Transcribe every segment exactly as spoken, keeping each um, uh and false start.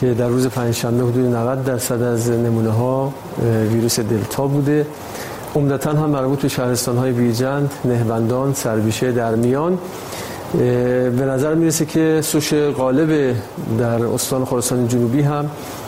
که در روز پنجشنبه حدود نود درصد از نمونه ها ویروس دلتا بوده. عمدتاً هم مربوط به شهرستان‌های بیرجند، نهبندان، سربیشه، درمیان. به نظر میرسه که سوش غالب در استان خراسان جنوبی هم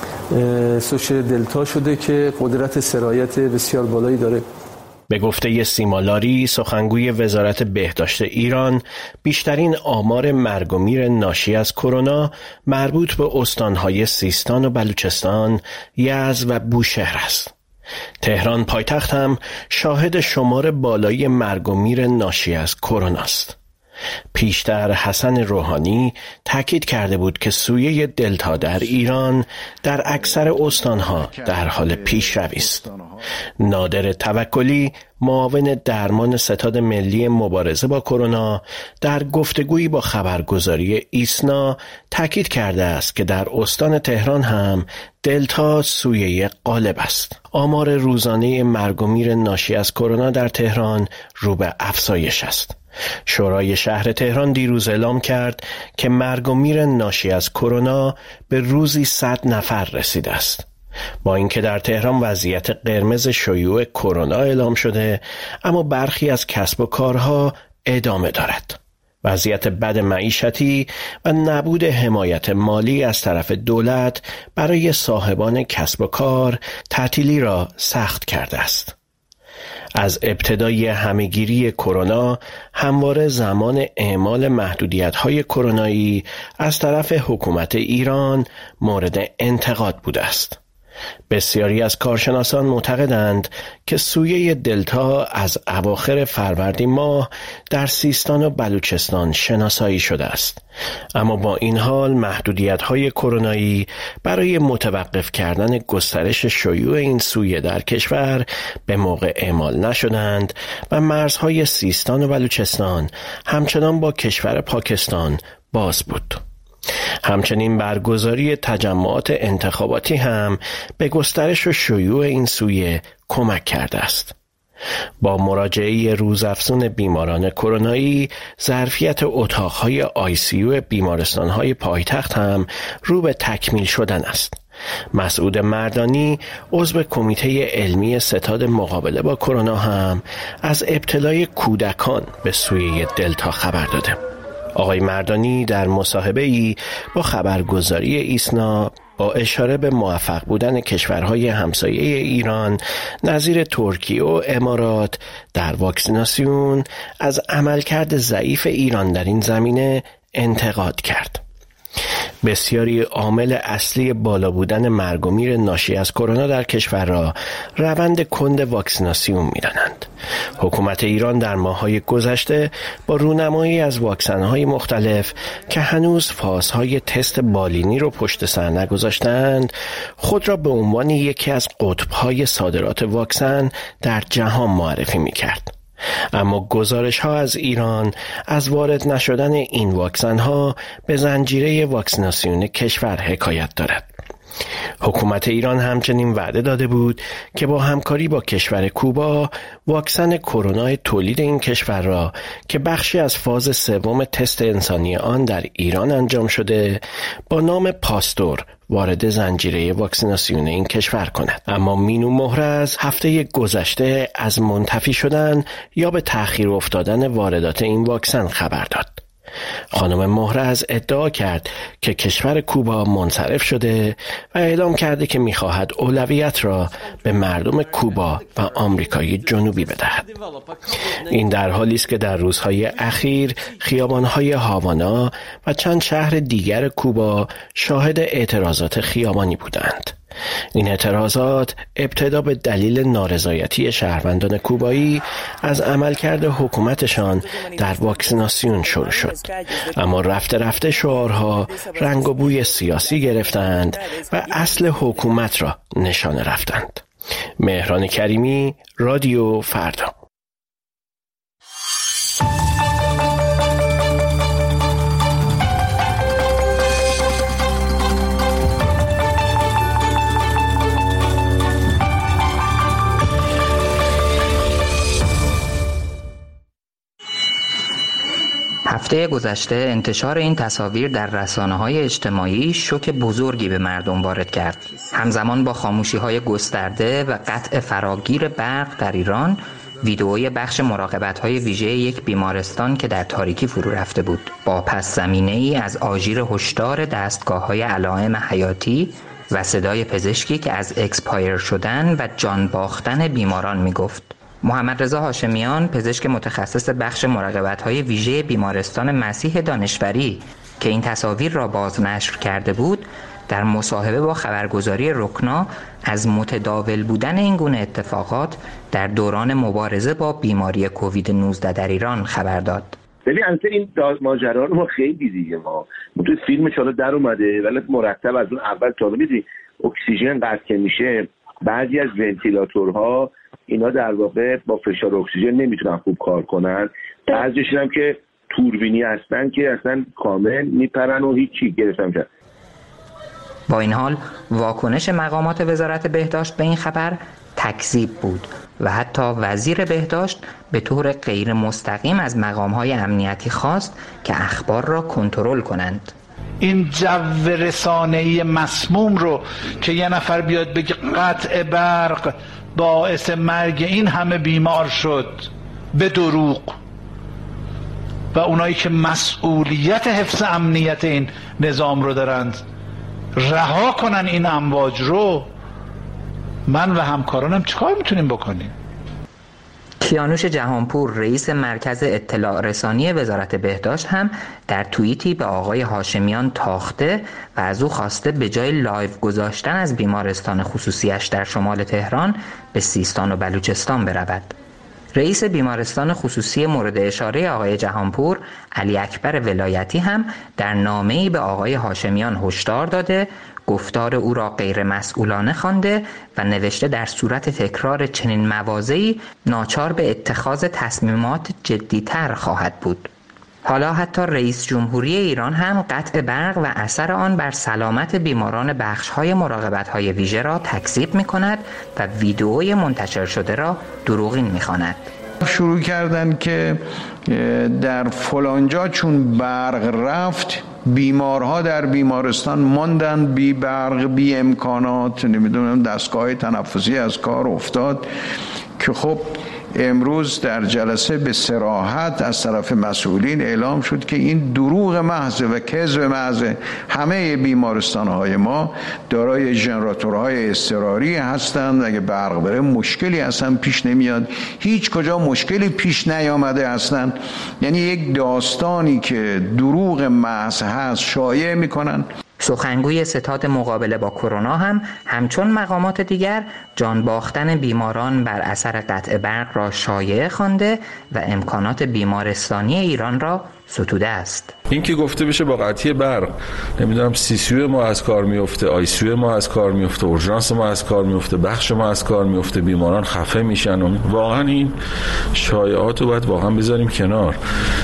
سوش دلتا شده که قدرت سرایت بسیار بالایی داره. به گفته سیما لاری، سخنگوی وزارت بهداشت ایران، بیشترین آمار مرگ و میر ناشی از کرونا مربوط به استان‌های سیستان و بلوچستان، یزد و بوشهر است. تهران پایتخت هم شاهد شمار بالای مرگ و میر ناشی از کرونا است. پیشتر حسن روحانی تاکید کرده بود که سویه دلتا در ایران در اکثر استانها در حال پیشروی است. نادر توکلی، معاون درمان ستاد ملی مبارزه با کرونا، در گفتگویی با خبرگزاری ایسنا تاکید کرده است که در استان تهران هم دلتا سویه غالب است. آمار روزانه مرگ و میر ناشی از کرونا در تهران رو به افزایش است. شورای شهر تهران دیروز اعلام کرد که مرگ و میر ناشی از کرونا به روزی صد نفر رسیده است. با اینکه در تهران وضعیت قرمز شیوع کرونا اعلام شده، اما برخی از کسب و کارها ادامه دارد. وضعیت بد معیشتی و نبود حمایت مالی از طرف دولت برای صاحبان کسب و کار تعطیلی را سخت کرده است. از ابتدای همهگیری کرونا همواره زمان اعمال محدودیت‌های کرونایی از طرف حکومت ایران مورد انتقاد بوده است. بسیاری از کارشناسان معتقدند که سویه دلتا از اواخر فروردین ماه در سیستان و بلوچستان شناسایی شده است، اما با این حال محدودیت‌های کرونایی برای متوقف کردن گسترش شیوع این سویه در کشور به موقع اعمال نشدند و مرزهای سیستان و بلوچستان همچنان با کشور پاکستان باز بود. همچنین برگزاری تجمعات انتخاباتی هم به گسترش و شیوع این سویه کمک کرده است. با مراجعه روزافزون بیماران کرونایی، ظرفیت اتاقهای آی سی یو بیمارستانهای پایتخت هم رو به تکمیل شدن است. مسعود مردانی، عضو کمیته علمی ستاد مقابله با کرونا، هم از ابتلای کودکان به سویه دلتا خبر داده. آقای مردانی در مصاحبه‌ای با خبرگزاری ایسنا با اشاره به موفق بودن کشورهای همسایه ایران نظیر ترکیه و امارات در واکسیناسیون از عملکرد ضعیف ایران در این زمینه انتقاد کرد. بسیاری عامل اصلی بالا بودن مرگ و میر ناشی از کرونا در کشور را روند کند واکسیناسیون می‌دانند. حکومت ایران در ماه‌های گذشته با رونمایی از واکسن‌های مختلف که هنوز فازهای تست بالینی را پشت سر نگذاشتند، خود را به عنوان یکی از قطب‌های صادرات واکسن در جهان معرفی می‌کرد. اما گزارش ها از ایران از وارد نشدن این واکسن ها به زنجیره واکسیناسیون کشور حکایت دارد. حکومت ایران همچنین وعده داده بود که با همکاری با کشور کوبا واکسن کرونا تولید این کشور را که بخشی از فاز سوم تست انسانی آن در ایران انجام شده با نام پاستور وارد زنجیره واکسیناسیون این کشور کند. اما مینو محرز هفته گذشته از منتفی شدن یا به تأخیر افتادن واردات این واکسن خبر داد. خانم محرز ادعا کرد که کشور کوبا منصرف شده و اعلام کرده که می‌خواهد اولویت را به مردم کوبا و آمریکای جنوبی بدهد. این در حالی است که در روزهای اخیر خیابان‌های هاوانا و چند شهر دیگر کوبا شاهد اعتراضات خیابانی بودند. این اعتراضات ابتدا به دلیل نارضایتی شهروندان کوبایی از عملکرد حکومتشان در واکسیناسیون شروع شد، اما رفته رفته شعارها رنگ و بوی سیاسی گرفتند و اصل حکومت را نشانه رفتند. مهران کریمی، رادیو فردا. هفته گذشته انتشار این تصاویر در رسانه‌های اجتماعی شوک بزرگی به مردم وارد کرد. همزمان با خاموشی‌های گسترده و قطع فراگیر برق در ایران، ویدئوی بخش مراقبت‌های ویژه یک بیمارستان که در تاریکی فرو رفته بود، با پس زمینه‌ای از آژیر هشدار دستگاه‌های علائم حیاتی و صدای پزشکی که از اکسپایر شدن و جان باختن بیماران می‌گفت. محمد رضا هاشمیان، پزشک متخصص بخش مراقبت‌های ویژه بیمارستان مسیح دانشوری که این تصاویر را بازنشر کرده بود، در مصاحبه با خبرگزاری رکنا از متداول بودن این گونه اتفاقات در دوران مبارزه با بیماری کووید نوزده در ایران خبر داد. ببین البته این ماجرا رو ما خیلی دیگه ما تو فیلم چالا در اومده، ولی مرتب از اون اول تا می‌بینی اکسیژن قطع که میشه، بعضی از ونتیلاتورها اینا در واقع با فشار اکسیژن نمیتونن خوب کار کنن، بعضیش هم که توربینی هستن که اصلا کامل میپرن و هیچی گرفتن کرد. با این حال واکنش مقامات وزارت بهداشت به این خبر تکذیب بود و حتی وزیر بهداشت به طور غیر مستقیم از مقام‌های امنیتی خواست که اخبار را کنترل کنند. این جو رسانه‌ای مسموم رو که یه نفر بیاد بگه قطع برق باعث مرگ این همه بیمار شد به دروغ، و اونایی که مسئولیت حفظ امنیت این نظام رو دارند رها کنن این امواج رو، من و همکارانم چیکار میتونیم بکنیم؟ کیانوش جهانپور، رئیس مرکز اطلاع رسانی وزارت بهداشت، هم در توییتی به آقای هاشمیان تاخته و از او خواسته به جای لایو گذاشتن از بیمارستان خصوصیش در شمال تهران به سیستان و بلوچستان برود. رئیس بیمارستان خصوصی مورد اشاره آقای جهانپور، علی اکبر ولایتی، هم در نامه‌ای به آقای هاشمیان هشدار داده، گفتار او را غیر مسئولانه خوانده و نوشته در صورت تکرار چنین مواضعی ناچار به اتخاذ تصمیمات جدی‌تر خواهد بود. حالا حتی رئیس جمهوری ایران هم قطع برق و اثر آن بر سلامت بیماران بخش‌های مراقبت‌های ویژه را تکذیب می‌کند و ویدئوی منتشر شده را دروغین می‌خواند. شروع کردن که در فلانجا چون برق رفت بیمارها در بیمارستان ماندن بی برق، بی امکانات، نمیدونم دستگاه تنفسی از کار افتاد، که خب امروز در جلسه به صراحت از طرف مسئولین اعلام شد که این دروغ محض و کذب محض. همه بیمارستان‌های ما دارای ژنراتورهای اضطراری هستند، اگه برق بره مشکلی اصلا پیش نمیاد، هیچ کجا مشکلی پیش نیامده اصلا. یعنی یک داستانی که دروغ محض هست شایع میکنن. سخنگوی ستاد مقابله با کرونا هم همچون مقامات دیگر جان باختن بیماران بر اثر قطع برق را شایعه خوانده و امکانات بیمارستانی ایران را ستوده است. این که گفته بشه با قطعی برق نمیدونم سی سی یو ما از کار میفته، آی سی یو ما از کار میفته، اورژانس ما از کار میفته، بخش ما از کار میفته، بیماران خفه میشن، و واقعا این شایعات رو باید واقعا بذاریم کنار.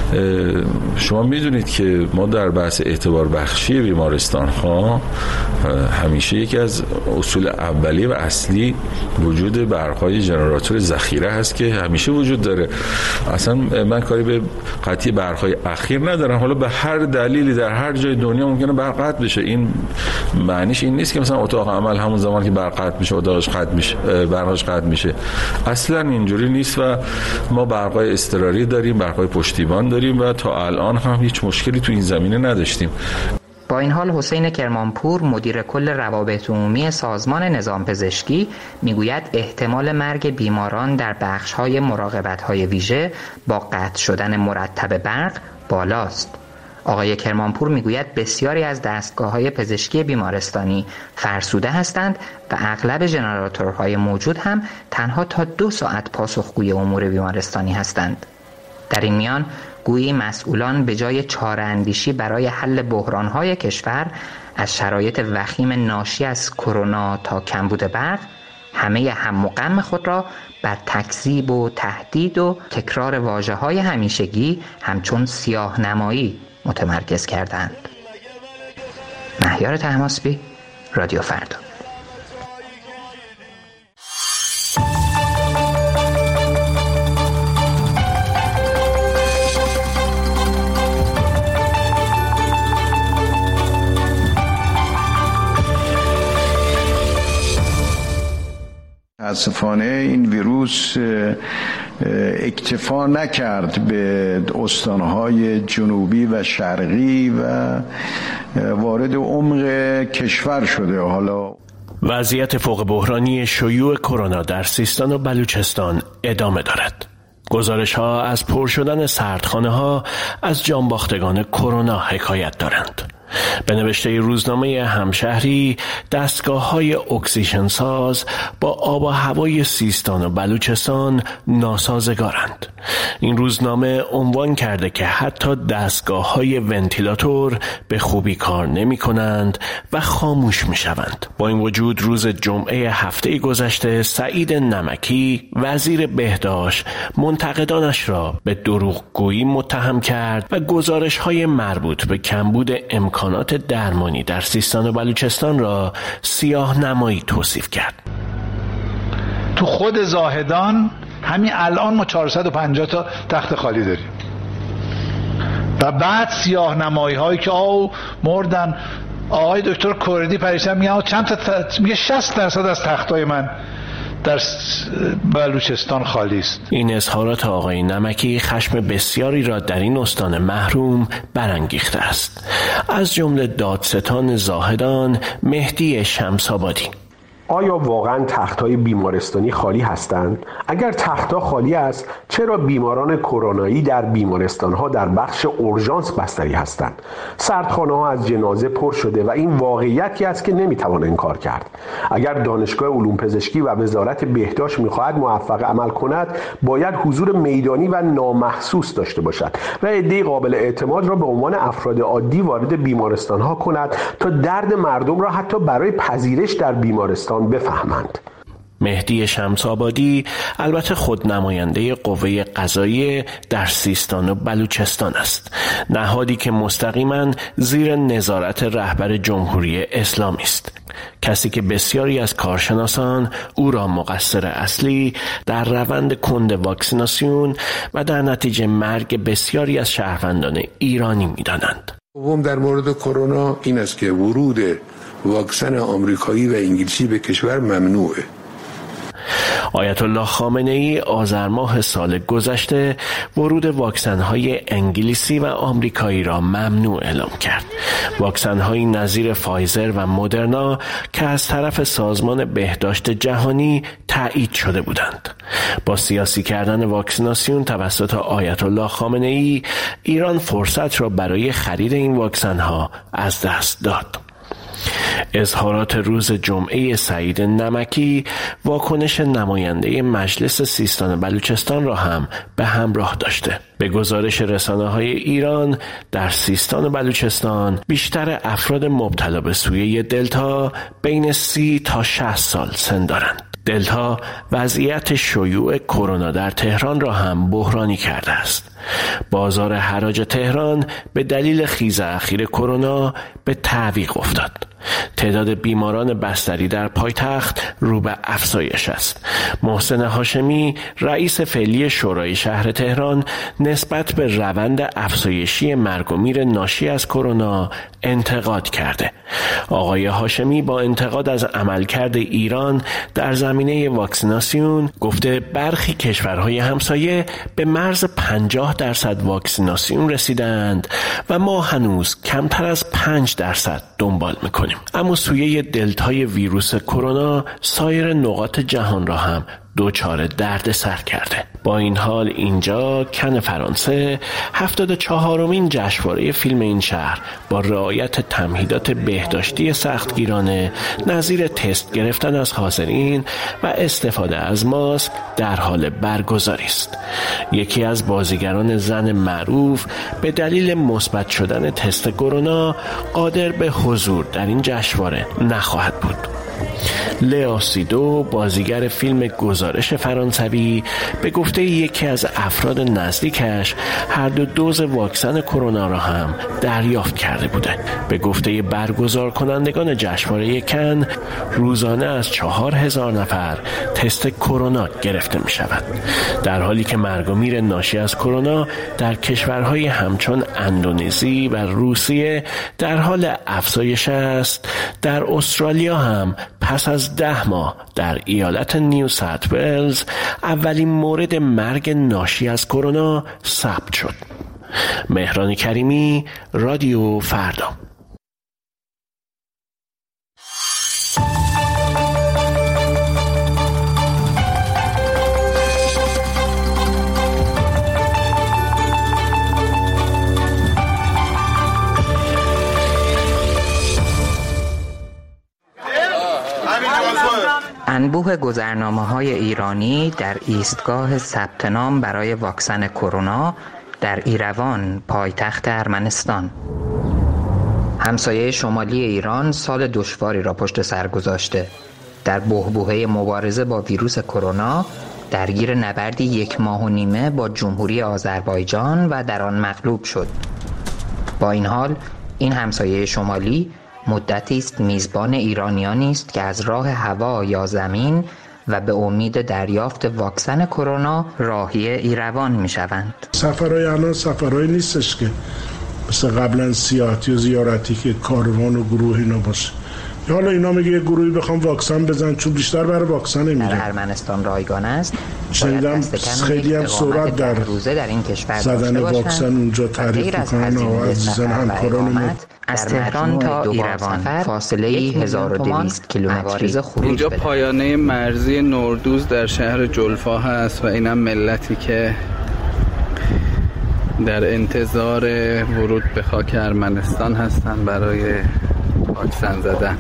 شما میدونید که ما در بحث اعتبار بخشی بیمارستان ها همیشه یکی از اصول اولیه و اصلی وجود برق‌های ژنراتور ذخیره هست که همیشه وجود داره. اصلا من کاری به قطعی برق‌های اخیر ندارم، حالا به هر دلیلی در هر جای دنیا ممکنه برق قطع بشه. این معنیش این نیست که مثلا اتاق عمل همون زمان که برق قطع میشه اتاقش قطع میشه، برقش قطع میشه. اصلا اینجوری نیست و ما برق‌های اضطراری داریم، برق‌های پشتیبان داریم و تا الان هم هیچ مشکلی تو این زمینه نداشتیم. با این حال حسین کرمانپور، مدیر کل روابط عمومی سازمان نظام پزشکی، میگوید احتمال مرگ بیماران در بخش‌های مراقبت‌های ویژه با قطع شدن مرتب برق بالاست. آقای کرمانپور میگوید بسیاری از دستگاه‌های پزشکی بیمارستانی فرسوده هستند و اغلب ژنراتورهای موجود هم تنها تا دو ساعت پاسخگوی امور بیمارستانی هستند. در این میان گویی مسئولان به جای چاره‌اندیشی برای حل بحران‌های کشور از شرایط وخیم ناشی از کرونا تا کمبود برق، همه هم و غم خود را بر تکذیب و تهدید و تکرار واژه‌های همیشگی همچون سیاه نمایی متمرکز کردند. مهیار طهماسبی، رادیو فردا. متاسفانه این ویروس اکتفا نکرد به استانهای جنوبی و شرقی و وارد عمق کشور شده. حالا وضعیت فوق بحرانی شیوع کرونا در سیستان و بلوچستان ادامه دارد. گزارش ها از پر شدن سردخانه ها از جانباختگان کرونا حکایت دارند. به نوشته روزنامه همشهری، دستگاه های اکسیژن ساز با آب و هوای سیستان و بلوچستان ناسازگارند. این روزنامه عنوان کرده که حتی دستگاه های ونتیلاتور به خوبی کار نمی کنند و خاموش می شوند. با این وجود روز جمعه هفته گذشته سعید نمکی وزیر بهداشت منتقدانش را به دروغگویی متهم کرد و گزارش های مربوط به کمبود امکانات امکانات درمانی در سیستان و بلوچستان را سیاه نمایی توصیف کرد. تو خود زاهدان همین الان ما چهارصد و پنجاه تا تخت خالی داریم و بعد سیاه نمایی هایی که آو مردن. آقای دکتر کوردی پریشب میگه چند تا ت... میگه شصت درصد از تختای من در بلوچستان خالی است. این اظهارات آقای نمکی خشم بسیاری را در این استان محروم برانگیخته است. از جمله دادستان زاهدان مهدی شمس‌آبادی. آیا واقعا تخت‌های بیمارستانی خالی هستند؟ اگر تخت‌ها خالی است، چرا بیماران کرونایی در بیمارستان‌ها در بخش اورژانس بستری هستند؟ سردخانه‌ها از جنازه پر شده و این واقعیتی است که نمی‌توان انکار کرد. اگر دانشگاه علوم پزشکی و وزارت بهداشت می‌خواهد موفق عمل کند، باید حضور میدانی و نامحسوس داشته باشد و عده قابل اعتماد را به عنوان افراد عادی وارد بیمارستان‌ها کند تا درد مردم را حتی برای پذیرش در بیمارستان بفهمند. مهدی شمس‌آبادی البته خود نماینده قوه قضاییه در سیستان و بلوچستان است، نهادی که مستقیما زیر نظارت رهبر جمهوری اسلامی است، کسی که بسیاری از کارشناسان او را مقصر اصلی در روند کند واکسیناسیون و در نتیجه مرگ بسیاری از شهروندان ایرانی می‌دانند. دوم در مورد کرونا این است که ورود واکسن آمریکایی و انگلیسی به کشور ممنوعه. آیت الله خامنه‌ای آذر ماه سال گذشته ورود واکسن‌های انگلیسی و آمریکایی را ممنوع اعلام کرد. واکسن‌های نظیر فایزر و مدرنا که از طرف سازمان بهداشت جهانی تایید شده بودند. با سیاسی کردن واکسیناسیون توسط آیت الله خامنه‌ای، ایران فرصت را برای خرید این واکسن‌ها از دست داد. اظهارات روز جمعه سعید نمکی واکنش نماینده مجلس سیستان و بلوچستان را هم به همراه داشته. به گزارش رسانه‌های ایران، در سیستان و بلوچستان بیشتر افراد مبتلا به سویه دلتا بین سی تا شصت سال سن دارند. دلتا وضعیت شیوع کرونا در تهران را هم بحرانی کرده است. بازار حراج تهران به دلیل خیز اخیر کرونا به تعویق افتاد. تعداد بیماران بستری در پایتخت رو به افزایش است. محسن هاشمی، رئیس فعلی شورای شهر تهران، نسبت به روند افزایشی مرگ و میر ناشی از کرونا انتقاد کرده. آقای هاشمی با انتقاد از عملکرد ایران در زمینه واکسیناسیون گفته برخی کشورهای همسایه به مرز پنجاه درصد واکسیناسیون رسیدند و ما هنوز کمتر از پنج درصد دنبال میکنیم. اما سویه دلتای ویروس کرونا سایر نقاط جهان را هم دوچار درد سر کرده. با این حال اینجا کن فرانسه هفتاد و چهارمین جشنواره فیلم این شهر با رعایت تمهیدات بهداشتی سختگیرانه نظیر تست گرفتن از حاضرین و استفاده از ماسک در حال برگزاری است. یکی از بازیگران زن معروف به دلیل مثبت شدن تست کرونا قادر به حضور در این جشنواره نخواهد بود. لئو سیدو، بازیگر فیلم گزارش فرانسوی، به گفته یکی از افراد نزدیکش هر دو دوز واکسن کرونا را هم دریافت کرده بودند. به گفته برگزار کنندگان جشنواره کن، روزانه از چهار هزار نفر تست کرونا گرفته می شود، در حالی که مرگ و میر ناشی از کرونا در کشورهای همچون اندونزی و روسیه در حال افزایش است. در استرالیا هم پس از ده ماه در ایالت نیو ساوت ولز اولین مورد مرگ ناشی از کرونا ثبت شد. مهران کریمی، رادیو فردا. انبوه گذرنامه‌های ایرانی در ایستگاه ثبت نام برای واکسن کرونا در ایروان، پایتخت ارمنستان. همسایه شمالی ایران سال دشواری را پشت سر گذاشته. در بحبوحه مبارزه با ویروس کرونا درگیر نبردی یک ماه و نیمه با جمهوری آذربایجان و در آن مغلوب شد. با این حال این همسایه شمالی مدتی است میزبان ایرانیانی است که از راه هوا یا زمین و به امید دریافت واکسن کرونا راهی ایروان میشوند. سفرهای الان سفرهایی نیستش که مثل قبلا سیاحتی و زیارتی که کاروان و گروه اینا باشه. حالا اینا میگه یه گروهی بخوام واکسن بزن، چون بیشتر برای واکسن میرن. در ارمنستان رایگان است. شنیدم خیلی هم سرعت در روزه در این کشور زدن واکسن اونجا تعریف میکنن و عزیزان همکاران. از تهران تا ایروان فاصله هزار و دویست کیلومتری. اینجا پایانه مرزی نوردوز در شهر جلفا هست و اینم ملتی که در انتظار ورود به خاک ارمنستان هستن برای واکسن زدن.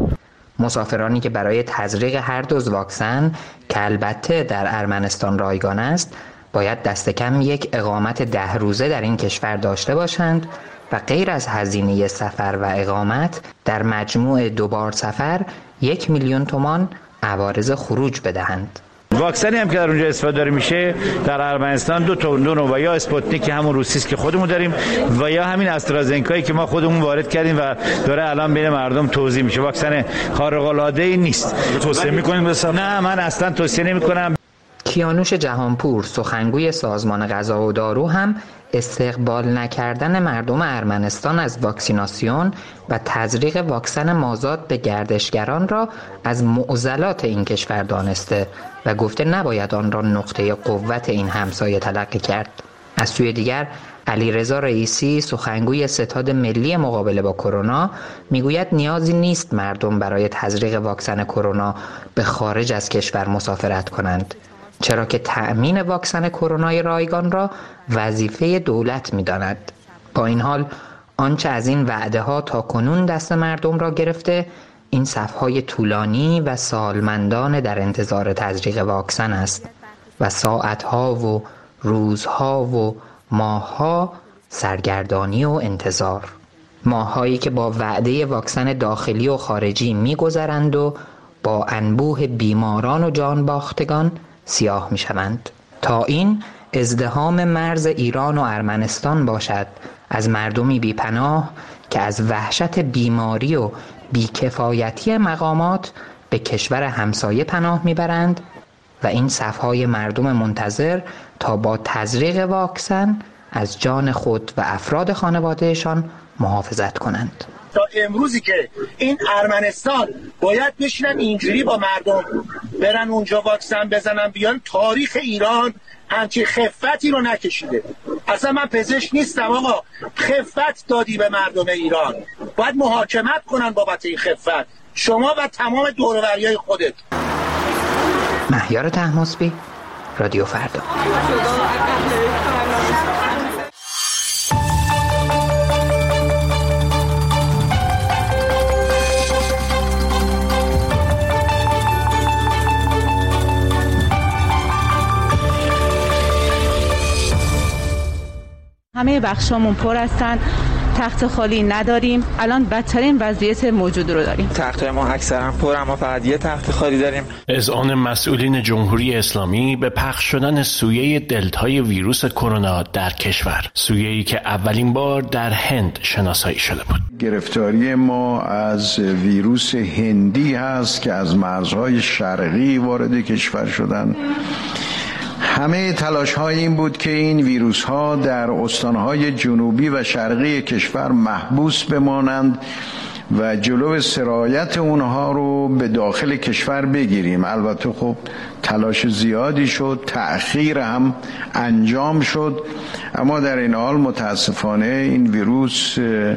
مسافرانی که برای تزریق هر دوز واکسن که البته در ارمنستان رایگان است باید دست کم یک اقامت ده روزه در این کشور داشته باشند و غیر از هزینه سفر و اقامت در مجموع دوبار سفر یک میلیون تومان عوارض خروج بدهند. واکسنی هم که در اونجا استفاده داره میشه در ارمنستان دو تا دو نوع، و یا اسپوتنیک که همون روسیست که خودمون داریم و یا همین استرازنکایی که ما خودمون وارد کردیم و داره الان بین مردم توزیع میشه. واکسن خارق العاده ای نیست. توصیه میکنیم بسازم؟ نه، من اصلا توصیه نمیکنم. کیانوش جهانپور، سخنگوی سازمان غذا و دارو، هم استقبال نکردن مردم ارمنستان از واکسیناسیون و تزریق واکسن مازاد به گردشگران را از معضلات این کشور دانسته و گفته نباید آن را نقطه قوت این همسایه تلقی کرد. از سوی دیگر علیرضا رئیسی، سخنگوی ستاد ملی مقابله با کرونا، میگوید نیازی نیست مردم برای تزریق واکسن کرونا به خارج از کشور مسافرت کنند، چرا که تأمین واکسن کرونای رایگان را وظیفه دولت می‌داند. با این حال آنچه از این وعده ها تا کنون دست مردم را گرفته این صفهای طولانی و سالمندان در انتظار تزریق واکسن است و ساعتها و روزها و ماهها سرگردانی و انتظار. ماهایی که با وعده واکسن داخلی و خارجی می‌گذرند و با انبوه بیماران و جان باختگان سیاه می شوند. تا این ازدحام مرز ایران و ارمنستان باشد از مردمی بیپناه که از وحشت بیماری و بیکفایتی مقامات به کشور همسایه پناه میبرند و این صفهای مردم منتظر تا با تزریق واکسن از جان خود و افراد خانوادهشان محافظت کنند. تا امروزی که این ارمنستان باید بشینن اینجوری با مردم برن اونجا واکسن بزنن بیان، تاریخ ایران همچین خفتی رو نکشیده. اصلا من پزشک نیستم آقا، خفت دادی به مردم ایران، باید محاکمت کنن بابت این خفت، شما و تمام دور و بریای خودت. مهیار طهماسبی، رادیو فردا. همه بخشامون پر هستن، تخت خالی نداریم. الان بدترین وضعیت موجود رو داریم. تخت‌های ما اکثرا پر، اما فقط یه تخت خالی داریم. اذعان مسئولین جمهوری اسلامی به پخش شدن سویه دلتای ویروس کرونا در کشور، سویه‌ای که اولین بار در هند شناسایی شده بود. گرفتاری ما از ویروس هندی هست که از مرزهای شرقی وارد کشور شدن. همه تلاش های این بود که این ویروس ها در استانهای جنوبی و شرقی کشور محبوس بمانند و جلو سرایت اونها رو به داخل کشور بگیریم. البته خب تلاش زیادی شد، تأخیر هم انجام شد، اما در این حال متاسفانه این ویروس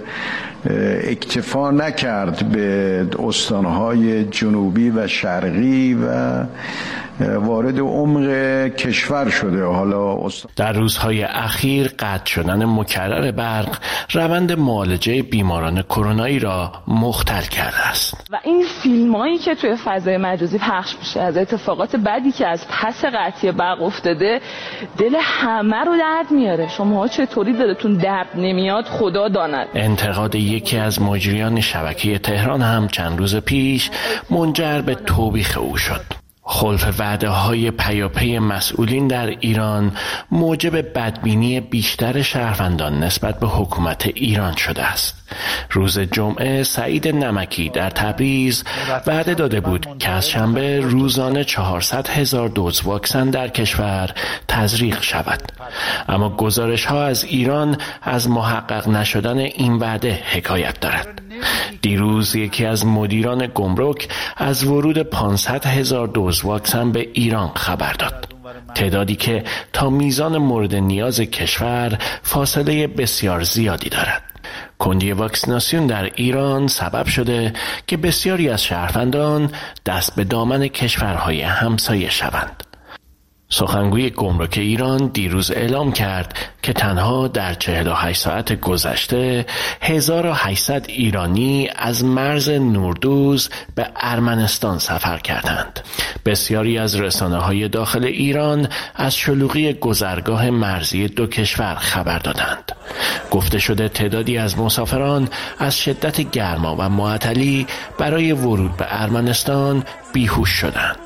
اکتفا نکرد به استانهای جنوبی و شرقی و وارد عمق کشور شده. حالا در روزهای اخیر قطع شدن مکرر برق روند معالجه بیماران کرونایی را مختل کرده است و این فیلمایی که توی فضای مجازی پخش میشه از اتفاقات بدی که از پس قطعی برق افتاده دل همه رو درد میاره. شما چطوری دلتون درد نمیاد خدا داند. انتقاد یکی از مجریان شبکه تهران هم چند روز پیش منجر به توبیخ او شد. خلف وعده های پیاپی مسئولین در ایران موجب بدبینی بیشتر شهروندان نسبت به حکومت ایران شده است. روز جمعه سعید نمکی در تبریز وعده داده بود که از شنبه روزانه چهارصد هزار دوز واکسن در کشور تزریق شود، اما گزارش ها از ایران از محقق نشدن این وعده حکایت دارد. دیروز یکی از مدیران گمرک از ورود پانصد هزار دوز واکسن به ایران خبر داد، تعدادی که تا میزان مورد نیاز کشور فاصله بسیار زیادی دارد. کندی واکسیناسیون در ایران سبب شده که بسیاری از شهروندان دست به دامن کشورهای همسایه شوند. سخنگوی گمرک ایران دیروز اعلام کرد که تنها در چهل و هشت ساعت گذشته هزار و هشتصد ایرانی از مرز نوردوز به ارمنستان سفر کردند. بسیاری از رسانه‌های داخل ایران از شلوغی گذرگاه مرزی دو کشور خبر دادند. گفته شده تعدادی از مسافران از شدت گرما و معطلی برای ورود به ارمنستان بیهوش شدند.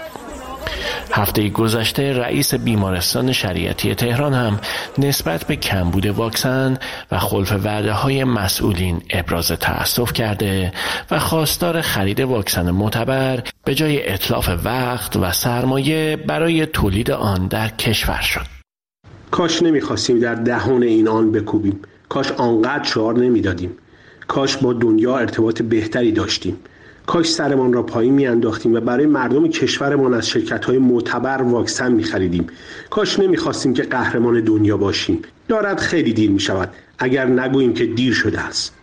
هفته گذشته رئیس بیمارستان شریعتی تهران هم نسبت به کمبود واکسن و خلف وعده‌های مسئولین ابراز تأسف کرده و خواستار خرید واکسن معتبر به جای اتلاف وقت و سرمایه برای تولید آن در کشور شد. کاش نمیخواستیم در دهان این آن بکوبیم، کاش آنقدر شعار نمیدادیم، کاش با دنیا ارتباط بهتری داشتیم، کاش سرمان را پایین میانداختیم و برای مردم کشورمان از شرکت‌های معتبر واکسن می‌خریدیم. کاش نمی‌خواستیم که قهرمان دنیا باشیم. دارد خیلی دیر می‌شود اگر نگوییم که دیر شده است.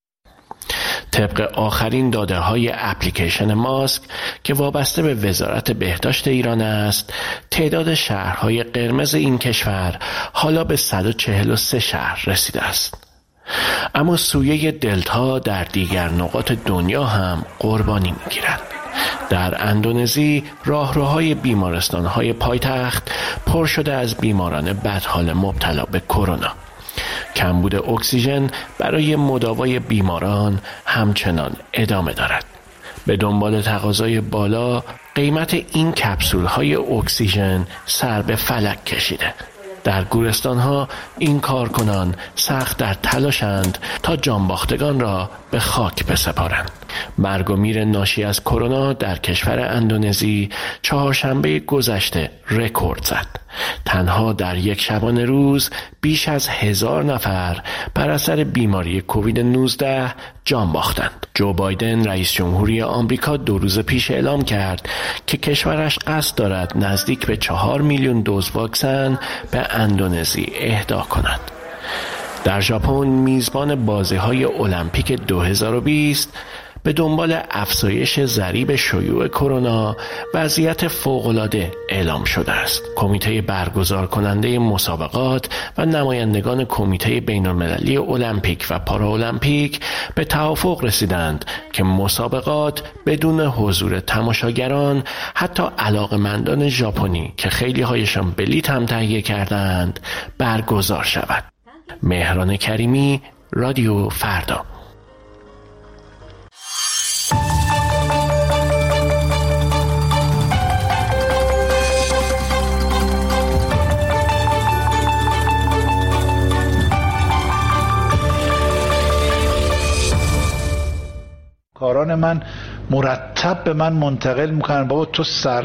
طبق آخرین داده های اپلیکیشن ماسک که وابسته به وزارت بهداشت ایران است، تعداد شهرهای قرمز این کشور حالا به صد و چهل و سه شهر رسیده است. اما سویه دلتا در دیگر نقاط دنیا هم قربانی می‌گیرد. در اندونزی راهروهای بیمارستان‌های پایتخت پر شده از بیماران بدحال مبتلا به کرونا. کمبود اکسیژن برای مداوای بیماران همچنان ادامه دارد. به دنبال تقاضای بالا قیمت این کپسول‌های اکسیژن سر به فلک کشیده. در گورستان‌ها این کارکنان سخت در تلاشند تا جانباختگان را به خاک بسپارند. مرگ و میر ناشی از کرونا در کشور اندونزی چهارشنبه گذشته رکورد زد. تنها در یک شبانه روز بیش از هزار نفر بر اثر بیماری کووید نوزده جان باختند. جو بایدن رئیس جمهوری آمریکا دو روز پیش اعلام کرد که کشورش قصد دارد نزدیک به چهار میلیون دوز واکسن به اندونزی اهدا کند. در ژاپن میزبان بازی‌های المپیک دو هزار و بیست به دنبال افزایش ضریب شیوع کرونا وضعیت فوق‌العاده اعلام شده است. کمیته برگزار کننده مسابقات و نمایندگان کمیته بین‌المللی المپیک و پارالمپیک به توافق رسیدند که مسابقات بدون حضور تماشاگران، حتی علاقه‌مندان ژاپنی که خیلی هایشان بلیط هم تهیه کردند، برگزار شود. مهران کریمی، رادیو فردا. کاران من مرتب به من منتقل میکنن بابا تو سر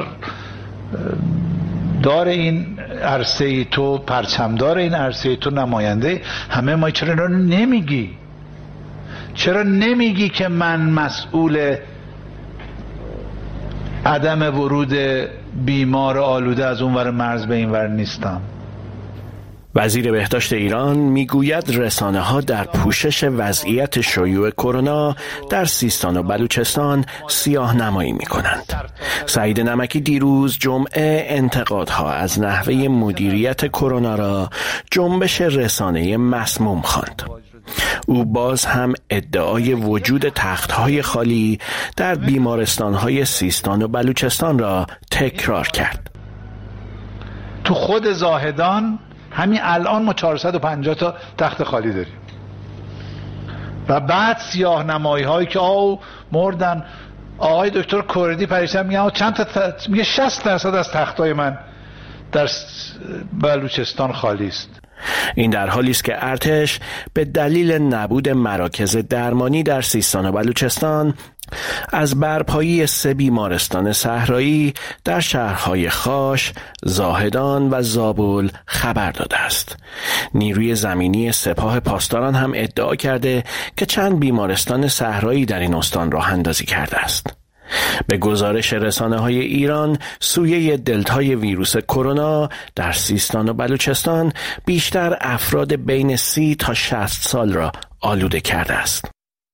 دار این عرصه ای، تو پرچمدار این عرصه ای، تو نماینده همه ما، چرا اینا رو نمیگی؟ چرا نمیگی که من مسئول عدم ورود بیمار آلوده از اونور مرز به اینور نیستم؟ وزیر بهداشت ایران میگوید رسانه ها در پوشش وضعیت شیوع کرونا در سیستان و بلوچستان سیاه نمایی می کنند. سعید نمکی دیروز جمعه انتقادها از نحوه مدیریت کرونا را جنبش رسانه مسموم خواند. او باز هم ادعای وجود تخت‌های خالی در بیمارستان‌های سیستان و بلوچستان را تکرار کرد. تو خود زاهدان همین الان ما چهارصد و پنجاه تا تخت خالی داریم و بعد سیاه نمایی هایی که آو مردن. آقای دکتر کوردی پریشب میگه چند تا ت... میگه شصت درصد از تختای من در بلوچستان خالی است. این در حالی است که ارتش به دلیل نبود مراکز درمانی در سیستان و بلوچستان از برپایی سه بیمارستان صحرایی در شهرهای خاش، زاهدان و زابل خبر داده است. نیروی زمینی سپاه پاسداران هم ادعا کرده که چند بیمارستان صحرایی در این استان راه اندازی کرده است. به گزارش رسانه‌های ایران، سویه دلتای ویروس کرونا در سیستان و بلوچستان بیشتر افراد بین سی تا شصت سال را آلوده کرده است.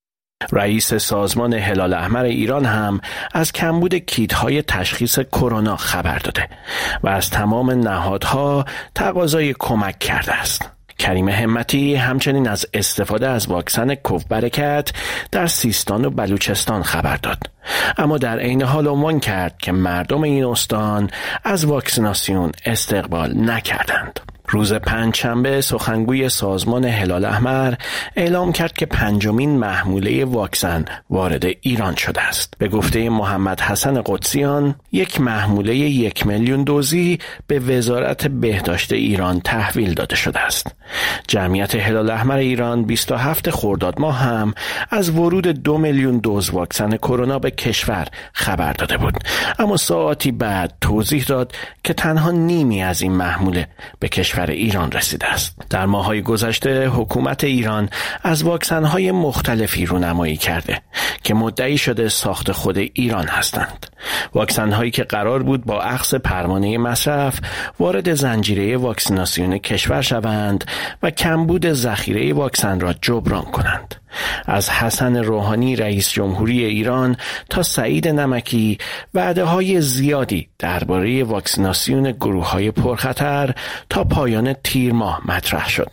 رئیس سازمان هلال احمر ایران هم از کمبود کیت‌های تشخیص کرونا خبر داده و از تمام نهادها تقاضای کمک کرده است. کریم همتی همچنین از استفاده از واکسن کوهبرکت در سیستان و بلوچستان خبر داد، اما در عین حال عنوان کرد که مردم این استان از واکسیناسیون استقبال نکردند. روز پنجشنبه سخنگوی سازمان هلال احمر اعلام کرد که پنجمین محموله واکسن وارد ایران شده است. به گفته محمد حسن قدسیان، یک محموله یک میلیون دوزی به وزارت بهداشت ایران تحویل داده شده است. جمعیت هلال احمر ایران بیست و هفتم خرداد ماه هم از ورود دو میلیون دوز واکسن کرونا به کشور خبر داده بود، اما ساعتی بعد توضیح داد که تنها نیمی از این محموله به کشور ایران رسیده است. در ماه‌های گذشته حکومت ایران از واکسن‌های مختلفی رونمایی کرده که مدعی شده ساخت خود ایران هستند. واکسن‌هایی که قرار بود با اخذ پروانه مصرف وارد زنجیره واکسیناسیون کشور شوند و کمبود ذخیره واکسن را جبران کنند. از حسن روحانی رئیس جمهوری ایران تا سعید نمکی وعده‌های زیادی درباره واکسیناسیون گروه‌های پرخطر تا پایان تیر ماه مطرح شد.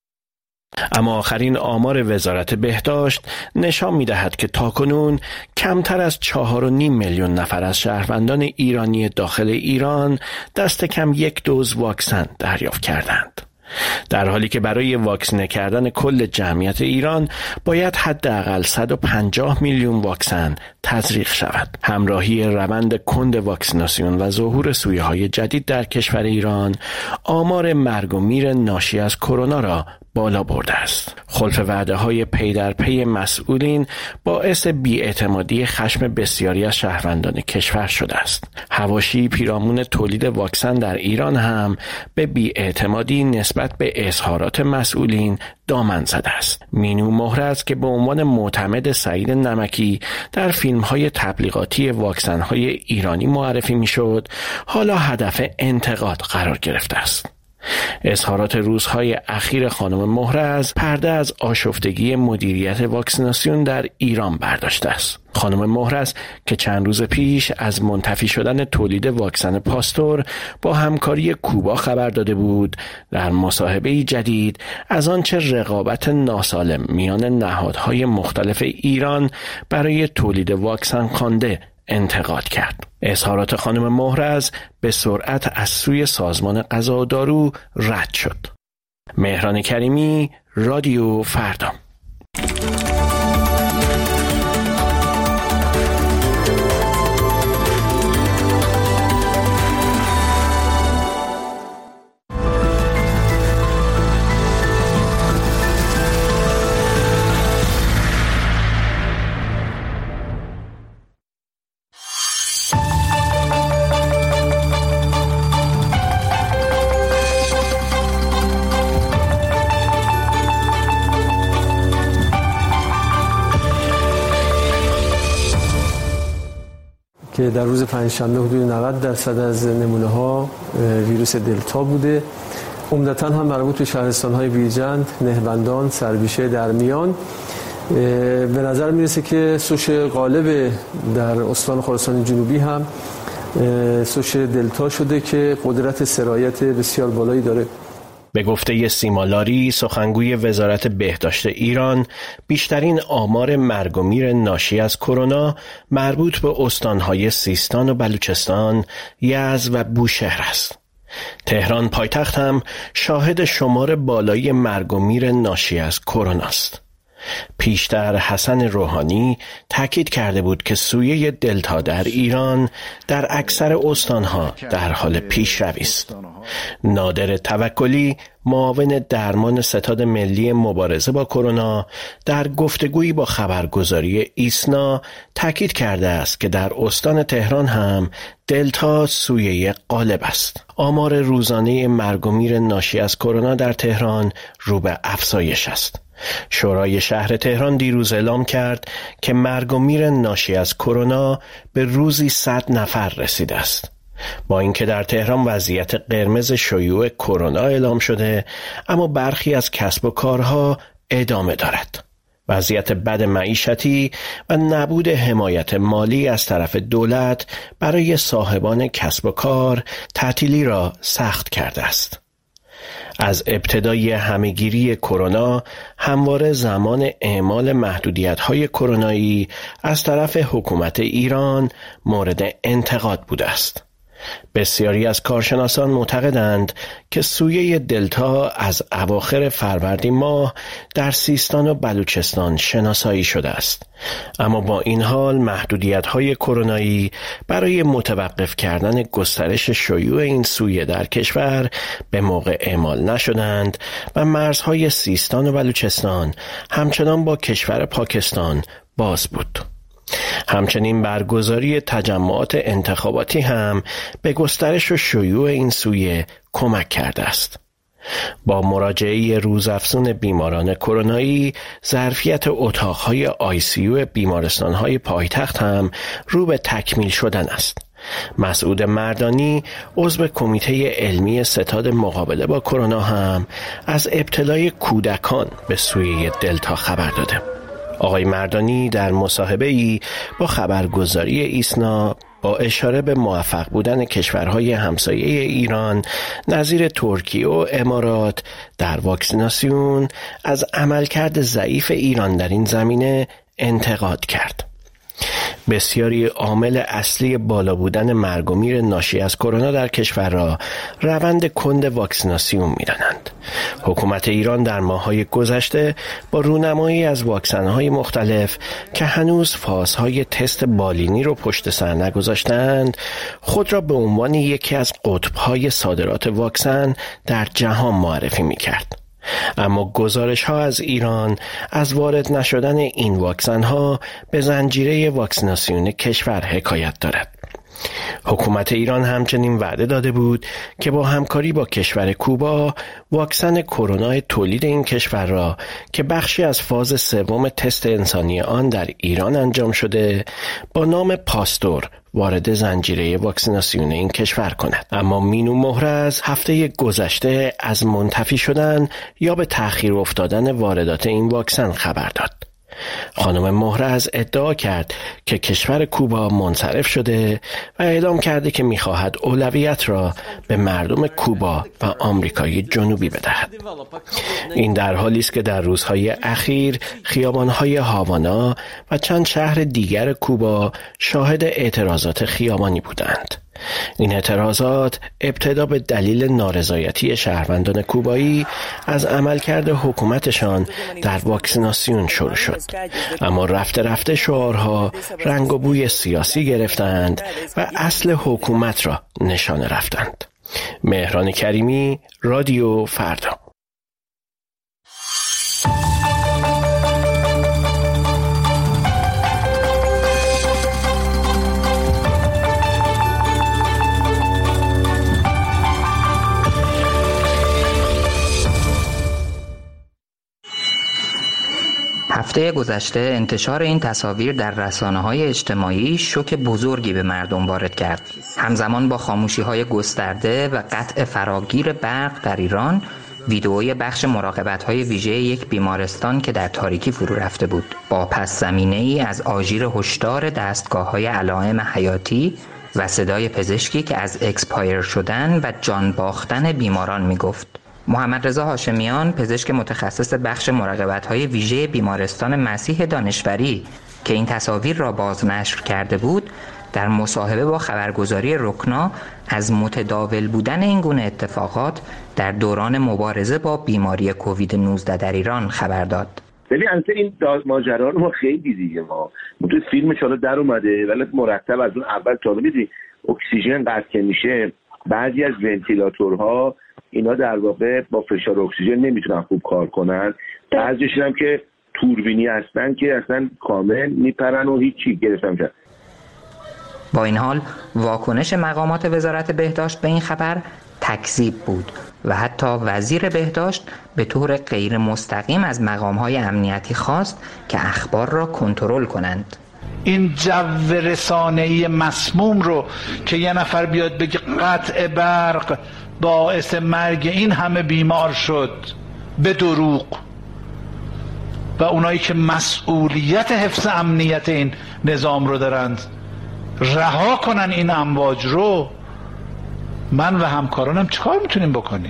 اما آخرین آمار وزارت بهداشت نشان می‌دهد که تاکنون کمتر از چهار و نیم میلیون نفر از شهروندان ایرانی داخل ایران دست کم یک دوز واکسن دریافت کردند، در حالی که برای واکسینه کردن کل جمعیت ایران باید حداقل صد و پنجاه میلیون واکسن تزریق شود. همراهی روند کند واکسیناسیون و ظهور سویه‌های جدید در کشور ایران آمار مرگ و میر ناشی از کرونا را بالا برده است. خلف وعده‌های پی در پی مسئولین باعث بی‌اعتمادی خشم بسیاری از شهروندان کشور شده است. حواشی پیرامون تولید واکسن در ایران هم به بی‌اعتمادی نسبت به اظهارات مسئولین دامن زده است. مینو مهرز که به عنوان معتمد سعید نمکی در فیلم‌های تبلیغاتی واکسن‌های ایرانی معرفی می‌شد، حالا هدف انتقاد قرار گرفته است. اظهارات روزهای اخیر خانم مهرز پرده از آشفتگی مدیریت واکسیناسیون در ایران برداشته است. خانم مهرز که چند روز پیش از منتفی شدن تولید واکسن پاستور با همکاری کوبا خبر داده بود، در مصاحبه‌ای جدید از آنچه رقابت ناسالم میان نهادهای مختلف ایران برای تولید واکسن خوانده انتقاد کرد. اظهارات خانم مهرز به سرعت از سوی سازمان غذا و دارو رد شد. مهران کریمی، رادیو فردا. در روز پنجشنبه حدود نود درصد از نمونه ها ویروس دلتا بوده. عمدتاً هم مربوط به شهرستان‌های بیرجند، نهبندان، سربیشه، درمیان. به نظر میرسه که سوش غالب در استان خراسان جنوبی هم سوش دلتا شده که قدرت سرایت بسیار بالایی داره. به گفته سیما لاری، سخنگوی وزارت بهداشت ایران، بیشترین آمار مرگ و میر ناشی از کرونا مربوط به استان‌های سیستان و بلوچستان، یزد و بوشهر است. تهران پایتخت هم شاهد شمار بالای مرگ و میر ناشی از کرونا است. پیشتر حسن روحانی تاکید کرده بود که سویه دلتا در ایران در اکثر استانها در حال پیشروی است. نادر توکلی، معاون درمان ستاد ملی مبارزه با کرونا، در گفتگویی با خبرگزاری ایسنا تاکید کرده است که در استان تهران هم دلتا سویه غالب است. آمار روزانه مرگ و میر ناشی از کرونا در تهران رو به افزایش است. شورای شهر تهران دیروز اعلام کرد که مرگ و میر ناشی از کرونا به روزی صد نفر رسیده است. با اینکه در تهران وضعیت قرمز شیوع کرونا اعلام شده، اما برخی از کسب و کارها ادامه دارد. وضعیت بد معیشتی و نبود حمایت مالی از طرف دولت برای صاحبان کسب و کار تعطیلی را سخت کرده است. از ابتدای همهگیری کرونا همواره زمان اعمال محدودیت‌های کرونایی از طرف حکومت ایران مورد انتقاد بوده است. بسیاری از کارشناسان معتقدند که سویه دلتا از اواخر فروردین ماه در سیستان و بلوچستان شناسایی شده است، اما با این حال محدودیت‌های کرونایی برای متوقف کردن گسترش شیوع این سویه در کشور به موقع اعمال نشدند و مرزهای سیستان و بلوچستان همچنان با کشور پاکستان باز بود. همچنین برگزاری تجمعات انتخاباتی هم به گسترش و شیوع این سویه کمک کرده است. با مراجعه روزافزون بیماران کرونایی، ظرفیت اتاقهای آی سی یو بیمارستانهای پایتخت هم رو به تکمیل شدن است. مسعود مردانی، عضو کمیته علمی ستاد مقابله با کرونا، هم از ابتلای کودکان به سویه دلتا خبر داده. آقای مردانی در مصاحبه‌ای با خبرگزاری ایسنا با اشاره به موفق بودن کشورهای همسایه ایران نظیر ترکیه و امارات در واکسیناسیون از عملکرد ضعیف ایران در این زمینه انتقاد کرد. بسیاری عامل اصلی بالا بودن مرگ و میر ناشی از کرونا در کشور را روند کند واکسیناسیون می‌دانند. حکومت ایران در ماه‌های گذشته با رونمایی از واکسن‌های مختلف که هنوز فازهای تست بالینی را پشت سر نگذاشتند، خود را به عنوان یکی از قطب‌های صادرات واکسن در جهان معرفی می‌کرد. اما گزارش ها از ایران از وارد نشدن این واکسن ها به زنجیره واکسیناسیون کشور حکایت دارد. حکومت ایران همچنین وعده داده بود که با همکاری با کشور کوبا واکسن کرونا تولید این کشور را که بخشی از فاز سوم تست انسانی آن در ایران انجام شده با نام پاستور وارد زنجیره واکسیناسیون این کشور کند. اما مینو محرز هفته گذشته از منتفی شدن یا به تأخیر افتادن واردات این واکسن خبر داد. خانم محرز ادعا کرد که کشور کوبا منصرف شده و اعلام کرده که می‌خواهد اولویت را به مردم کوبا و آمریکای جنوبی بدهد. این در حالی است که در روزهای اخیر خیابان‌های هاوانا و چند شهر دیگر کوبا شاهد اعتراضات خیابانی بودند. این اعتراضات ابتدا به دلیل نارضایتی شهروندان کوبایی از عملکرد حکومتشان در واکسیناسیون شروع شد، اما رفته رفته شعارها رنگ و بوی سیاسی گرفتند و اصل حکومت را نشانه رفتند. مهران کریمی، رادیو فردا. هفته گذشته انتشار این تصاویر در رسانه‌های اجتماعی شوک بزرگی به مردم وارد کرد. همزمان با خاموشی‌های گسترده و قطع فراگیر برق در ایران، ویدئوی بخش مراقبت‌های ویژه یک بیمارستان که در تاریکی فرو رفته بود، با پس زمینه‌ای از آژیر هشدار دستگاه‌های علائم حیاتی و صدای پزشکی که از اکسپایر شدن و جان باختن بیماران می‌گفت. محمد رضا هاشمیان، پزشک متخصص بخش مراقبت‌های ویژه بیمارستان مسیح دانشوری که این تصاویر را بازنشر کرده بود، در مصاحبه با خبرگزاری رکنا از متداول بودن این گونه اتفاقات در دوران مبارزه با بیماری کووید نوزده در ایران خبر داد. ببین البته این ماجرا رو ما خیلی دیگه ما تو فیلم چالا در اومده، ولی مرتب از اون اول تا میدی اکسیژن قطع که میشه، بعضی از ونتیلاتورها اینا در واقع با فشار اکسیژن نمیتونن خوب کار کنن، بعضیشون هم که توربینی هستن که اصلا کامل میپرن و هیچی گرفتن میشن. با این حال واکنش مقامات وزارت بهداشت به این خبر تکذیب بود و حتی وزیر بهداشت به طور غیر مستقیم از مقام‌های امنیتی خواست که اخبار را کنترل کنند. این جو رسانه‌ای مسموم رو که یه نفر بیاد بگه قطع برق باعث مرگ این همه بیمار شد، به دروغ، و اونایی که مسئولیت حفظ امنیت این نظام رو دارند رها کنن این امواج رو، من و همکارانم چیکار میتونیم بکنیم؟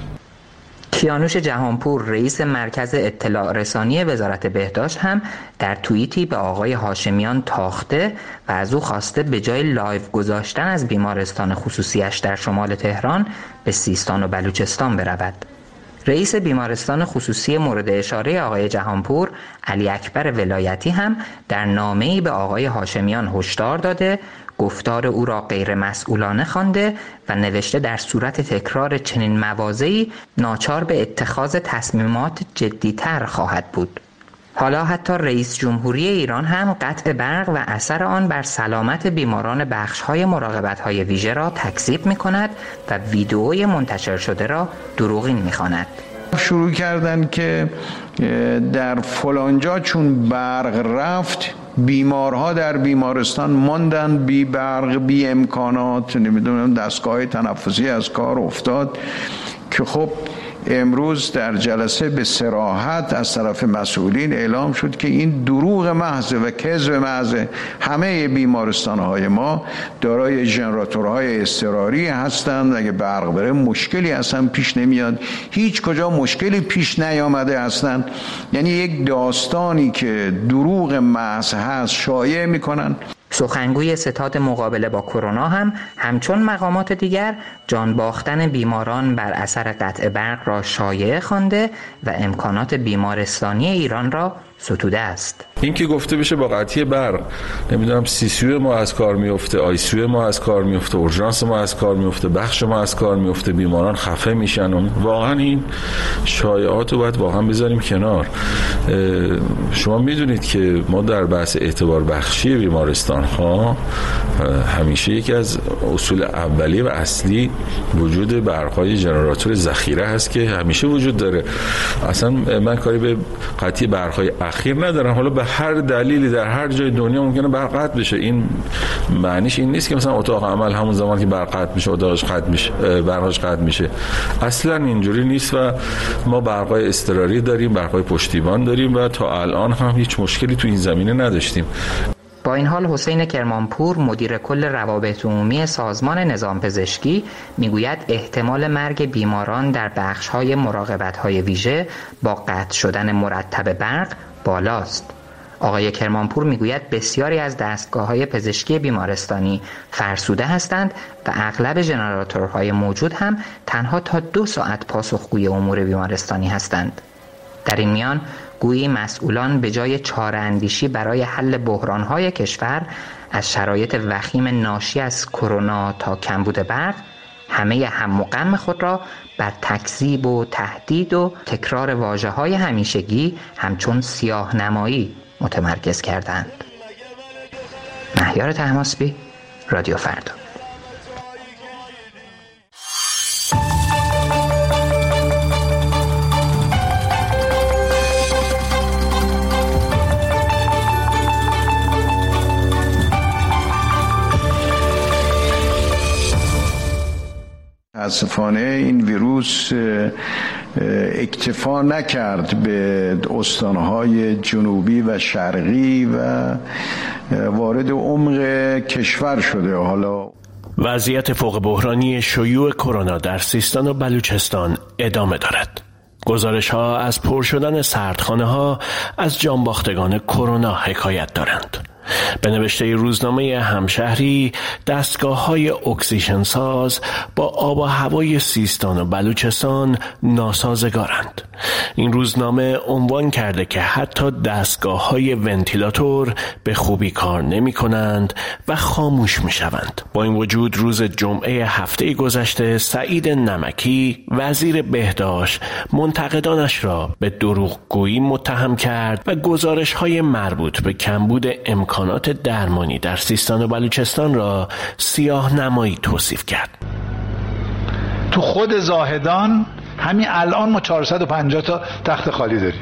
کیانوش جهانپور، رئیس مرکز اطلاع رسانی وزارت بهداشت، هم در توییتی به آقای هاشمیان تاخته و از او خواسته به جای لایو گذاشتن از بیمارستان خصوصیش در شمال تهران به سیستان و بلوچستان برود. رئیس بیمارستان خصوصی مورد اشاره آقای جهانپور، علی اکبر ولایتی، هم در نامه‌ای به آقای هاشمیان هشدار داده، گفتار او را غیر مسئولانه خوانده و نوشته در صورت تکرار چنین مواضعی ناچار به اتخاذ تصمیمات جدی‌تر خواهد بود. حالا حتی رئیس جمهوری ایران هم قطع برق و اثر آن بر سلامت بیماران بخش‌های مراقبت‌های ویژه را تکذیب می‌کند و ویدئوی منتشر شده را دروغین می‌خواند. شروع کردن که در فلانجا چون برق رفت بیمارها در بیمارستان ماندن بی برق، بی امکانات، نمیدونم دستگاه تنفسی از کار افتاد، که خب امروز در جلسه به صراحت از طرف مسئولین اعلام شد که این دروغ محض و کذب محض. همه بیمارستان‌های ما دارای ژنراتورهای اضطراری هستند، اگه برق بره مشکلی اصلا پیش نمیاد، هیچ کجا مشکلی پیش نیامده اصلا. یعنی یک داستانی که دروغ محض هست شایع میکنن. سخنگوی ستاد مقابله با کرونا هم همچون مقامات دیگر جان باختن بیماران بر اثر قطع برق را شایعه خوانده و امکانات بیمارستانی ایران را ستوده است. این که گفته بشه با قطعی برق نمیدونم سی سی یو ما از کار میفته، آی سی یو ما از کار میفته، اورژانس ما از کار میفته، بخش ما از کار میفته، بیماران خفه میشن، و واقعا این شایعات رو باید واقعا بذاریم کنار. شما میدونید که ما در بحث اعتبار بخشی بیمارستان ها همیشه یکی از اصول اولیه و اصلی وجود برق‌های ژنراتور ذخیره هست که همیشه وجود داره. اصلا من کاری به قطعی برق‌های اخیر ندارم، حالا به هر دلیلی در هر جای دنیا ممکنه برق قطع بشه. این معنیش این نیست که مثلا اتاق عمل همون زمان که برق قطع میشه اتاقش قطع میشه، برقش قطع میشه. اصلا اینجوری نیست و ما برق‌های اضطراری داریم، برق‌های پشتیبان داریم و تا الان هم هیچ مشکلی تو این زمینه نداشتیم. با این حال حسین کرمانپور، مدیر کل روابط عمومی سازمان نظام پزشکی، میگوید احتمال مرگ بیماران در بخش‌های مراقبت‌های ویژه با قطع شدن مرتب برق بالاست. آقای کرمانپور میگوید بسیاری از دستگاه‌های پزشکی بیمارستانی فرسوده هستند و اغلب ژنراتورهای موجود هم تنها تا دو ساعت پاسخگوی امور بیمارستانی هستند. در این میان گویی مسئولان به جای چاره‌اندیشی برای حل بحران‌های کشور، از شرایط وخیم ناشی از کرونا تا کمبود برق، همه هم و غم خود را بر تکذیب و تهدید و تکرار واژه‌های همیشگی همچون سیاه نمایی متمرکز کردند. مهیار طهماسبی، رادیو فردا. متاسفانه این ویروس اکتفا نکرد به استانهای جنوبی و شرقی و وارد عمق کشور شده. حالا وضعیت فوق بحرانی شیوع کرونا در سیستان و بلوچستان ادامه دارد. گزارش ها از پر شدن سردخانه ها از جانباختگان کرونا حکایت دارند. به نوشته روزنامه همشهری، دستگاه های اکسیژن ساز با آب و هوای سیستان و بلوچستان ناسازگارند. این روزنامه عنوان کرده که حتی دستگاه های ونتیلاتور به خوبی کار نمی کنند و خاموش می شوند. با این وجود روز جمعه هفته گذشته سعید نمکی وزیر بهداشت منتقدانش را به دروغگویی متهم کرد و گزارش های مربوط به کمبود امکانات امکانات درمانی در سیستان و بلوچستان را سیاه نمایی توصیف کرد. تو خود زاهدان همین الان ما چهارصد و پنجاه تا تخت خالی داریم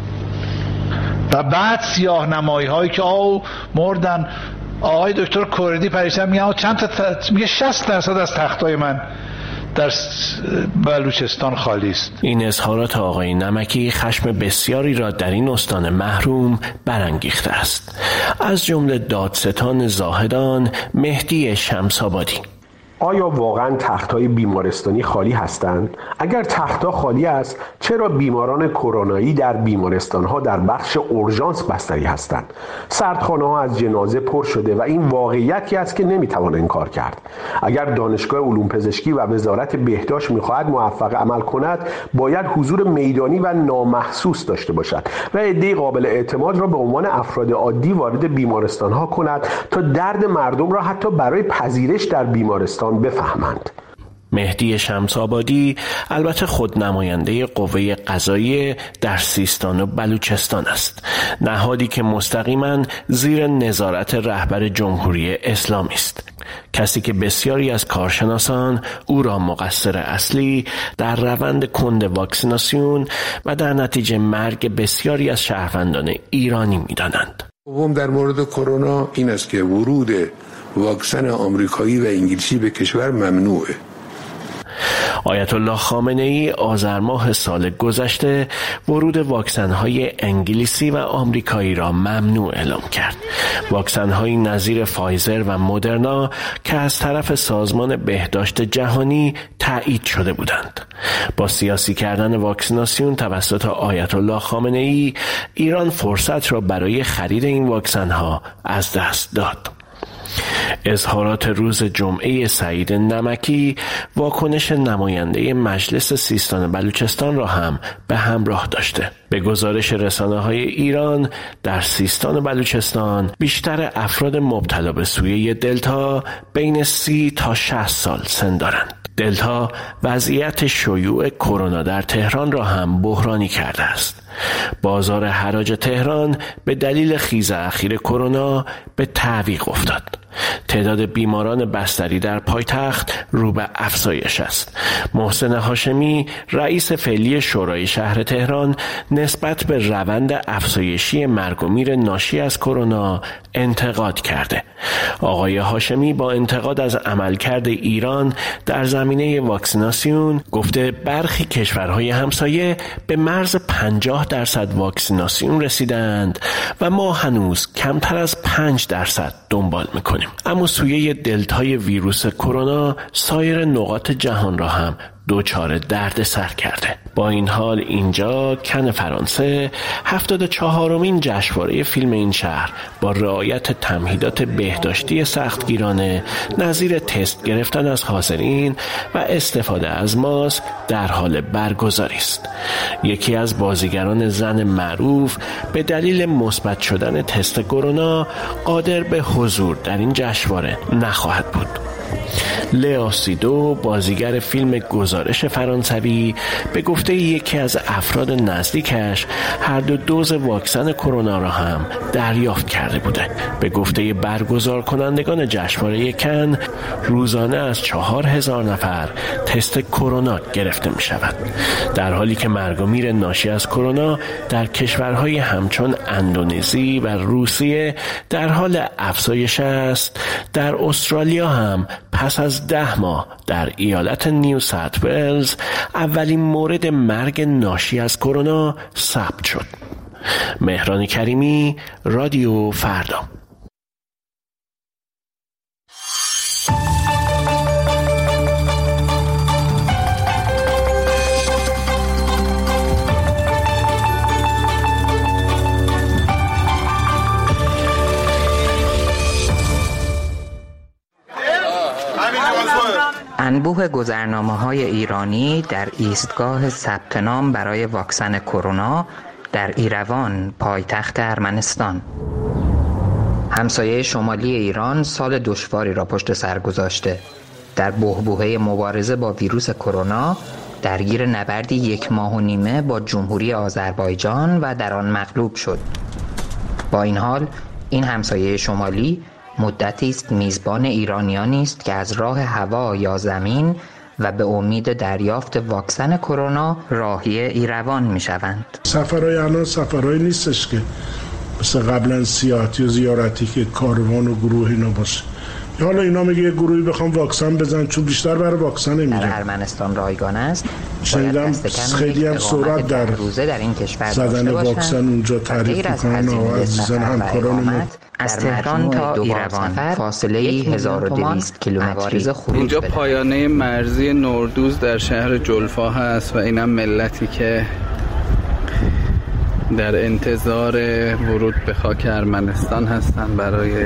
و بعد سیاه نمایی هایی که آو مردن. آقای دکتر کوردی پریشب میگه چند تا ت... میگه شصت درصد از تختای من در بلوچستان خالی است. این اظهارات آقای نمکی خشم بسیاری را در این استان محروم برانگیخته است. از جمله دادستان زاهدان مهدی شمس‌آبادی. آیا واقعا تخت‌های بیمارستانی خالی هستند؟ اگر تخت‌ها خالی است، چرا بیماران کرونایی در بیمارستان‌ها در بخش اورژانس بستری هستند؟ سردخانه‌ها از جنازه پر شده و این واقعیتی است که نمی‌توان انکار کرد. اگر دانشگاه علوم پزشکی و وزارت بهداشت می‌خواهد موفق عمل کند، باید حضور میدانی و نامحسوس داشته باشد و عده قابل اعتماد را به عنوان افراد عادی وارد بیمارستان‌ها کند تا درد مردم را حتی برای پذیرش در بیمارستان بفهمند. مهدی شمس‌آبادی البته خود نماینده قوه قضاییه در سیستان و بلوچستان است، نهادی که مستقیما زیر نظارت رهبر جمهوری اسلامی است، کسی که بسیاری از کارشناسان او را مقصر اصلی در روند کند واکسیناسیون و در نتیجه مرگ بسیاری از شهروندان ایرانی می‌دانند. دوم در مورد کرونا این است که ورود واکسن آمریکایی و انگلیسی به کشور ممنوعه. آیت الله خامنه‌ای آذر ماه سال گذشته ورود واکسن‌های انگلیسی و آمریکایی را ممنوع اعلام کرد. واکسن‌های نظیر فایزر و مدرنا که از طرف سازمان بهداشت جهانی تایید شده بودند. با سیاسی کردن واکسیناسیون توسط آیت الله خامنه‌ای، ایران فرصت را برای خرید این واکسن‌ها از دست داد. اظهارات روز جمعه سعید نمکی واکنش نماینده مجلس سیستان بلوچستان را هم به همراه داشته. به گزارش رسانه‌های ایران، در سیستان و بلوچستان بیشتر افراد مبتلا به سویه دلتا بین سی تا شصت سال سن دارند. دلتا وضعیت شیوع کرونا در تهران را هم بحرانی کرده است. بازار حراج تهران به دلیل خیز اخیر کرونا به تعویق افتاد. تعداد بیماران بستری در پایتخت رو به افزایش است. محسن هاشمی، رئیس فعلی شورای شهر تهران، نسبت به روند افزایشی مرگ و میر ناشی از کرونا انتقاد کرده. آقای هاشمی با انتقاد از عملکرد ایران در زمینه واکسیناسیون گفته برخی کشورهای همسایه به مرز پنجاه درصد واکسیناسیون رسیدند و ما هنوز کمتر از پنج درصد دنبال میکنیم. اما سویه دلتای ویروس کرونا سایر نقاط جهان را هم دوچار درد سر کرده. با این حال اینجا کن فرانسه هفتاد و چهارمین جشنواره فیلم این شهر با رعایت تمهیدات بهداشتی سختگیرانه نظیر تست گرفتن از حاضرین و استفاده از ماسک در حال برگزاری است. یکی از بازیگران زن معروف به دلیل مثبت شدن تست کرونا قادر به حضور در این جشنواره نخواهد بود. لئو سیدو، بازیگر فیلم گزارش فرانسوی، به گفته یکی از افراد نزدیکش هر دو دوز واکسن کرونا را هم دریافت کرده بوده. به گفته برگزار کنندگان جشنواره کن، روزانه از چهار هزار نفر تست کرونا گرفته می شود، در حالی که مرگ و میر ناشی از کرونا در کشورهای همچون اندونزی و روسیه در حال افزایش است. در استرالیا هم پس از از ده ماه در ایالت نیو ساوت ولز اولین مورد مرگ ناشی از کرونا ثبت شد. مهران کریمی، رادیو فردا. انبوه گذرنامه‌های ایرانی در ایستگاه ثبت نام برای واکسن کرونا در ایروان، پایتخت ارمنستان. همسایه شمالی ایران سال دشواری را پشت سر گذاشته. در بحبوحه مبارزه با ویروس کرونا درگیر نبردی یک ماه و نیمه با جمهوری آذربایجان و در آن مغلوب شد. با این حال این همسایه شمالی مدتی است میزبان ایرانیانی است که از راه هوا یا زمین و به امید دریافت واکسن کرونا راهی ایروان میشوند. سفرهای الان سفرهایی نیستش که مثل قبلا سیاحتی و زیارتی که کاروان و گروه اینا باشه. حالا اینا میگه یه گروهی بخوام واکسن بزن، چون بیشتر برای واکسن میرن. در ارمنستان رایگان است. شنیدم خیلی هم سرعت در روزه در این کشور زدن واکسن اونجا تعریف میکنن و عزیزان همکارانمون. از تهران تا ایروان فاصله هزار و دویست کیلومتری. اینجا پایانه مرزی نوردوز در شهر جلفا هست و اینم ملتی که در انتظار ورود به خاک ارمنستان هستن برای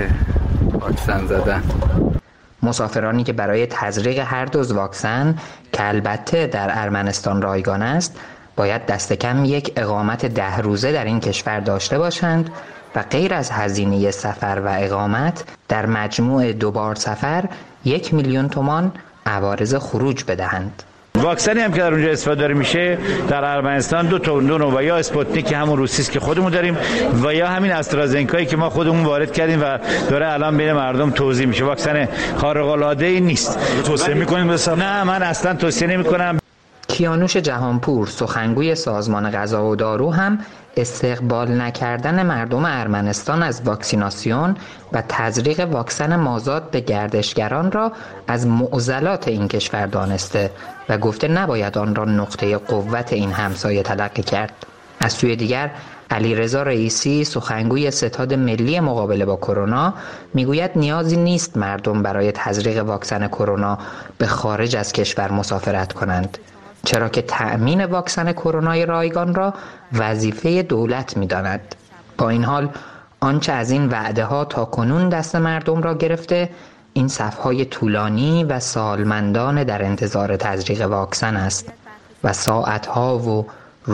واکسن زدن. مسافرانی که برای تزریق هر دوز واکسن که البته در ارمنستان رایگان است باید دست کم یک اقامت ده روزه در این کشور داشته باشند و غیر از هزینه سفر و اقامت در مجموع دوبار سفر یک میلیون تومان عوارض خروج بدهند. واکسنی هم که در اونجا استفاده داره میشه در ارمنستان دو تا دو نوع و یا اسپوتنیک که همون روسیست که خودمون داریم و یا همین استرازنکایی که ما خودمون وارد کردیم و داره الان بین مردم توزیع میشه. واکسن خارق العاده ای نیست. توصیه میکنید مثلا؟ نه، من اصلا توصیه نمیکنم. کیانوش جهانپور، سخنگوی سازمان غذا و دارو، هم استقبال نکردن مردم ارمنستان از واکسیناسیون و تزریق واکسن مازاد به گردشگران را از معضلات این کشور دانسته و گفته نباید آن را نقطه قوت این همسایه تلقی کرد. از سوی دیگر علیرضا رئیسی، سخنگوی ستاد ملی مقابله با کرونا، میگوید نیازی نیست مردم برای تزریق واکسن کرونا به خارج از کشور مسافرت کنند، چرا که تأمین واکسن کرونای رایگان را وظیفه دولت می‌داند. با این حال آنچه از این وعده ها تا کنون دست مردم را گرفته این صفهای طولانی و سالمندان در انتظار تزریق واکسن است و ساعتها و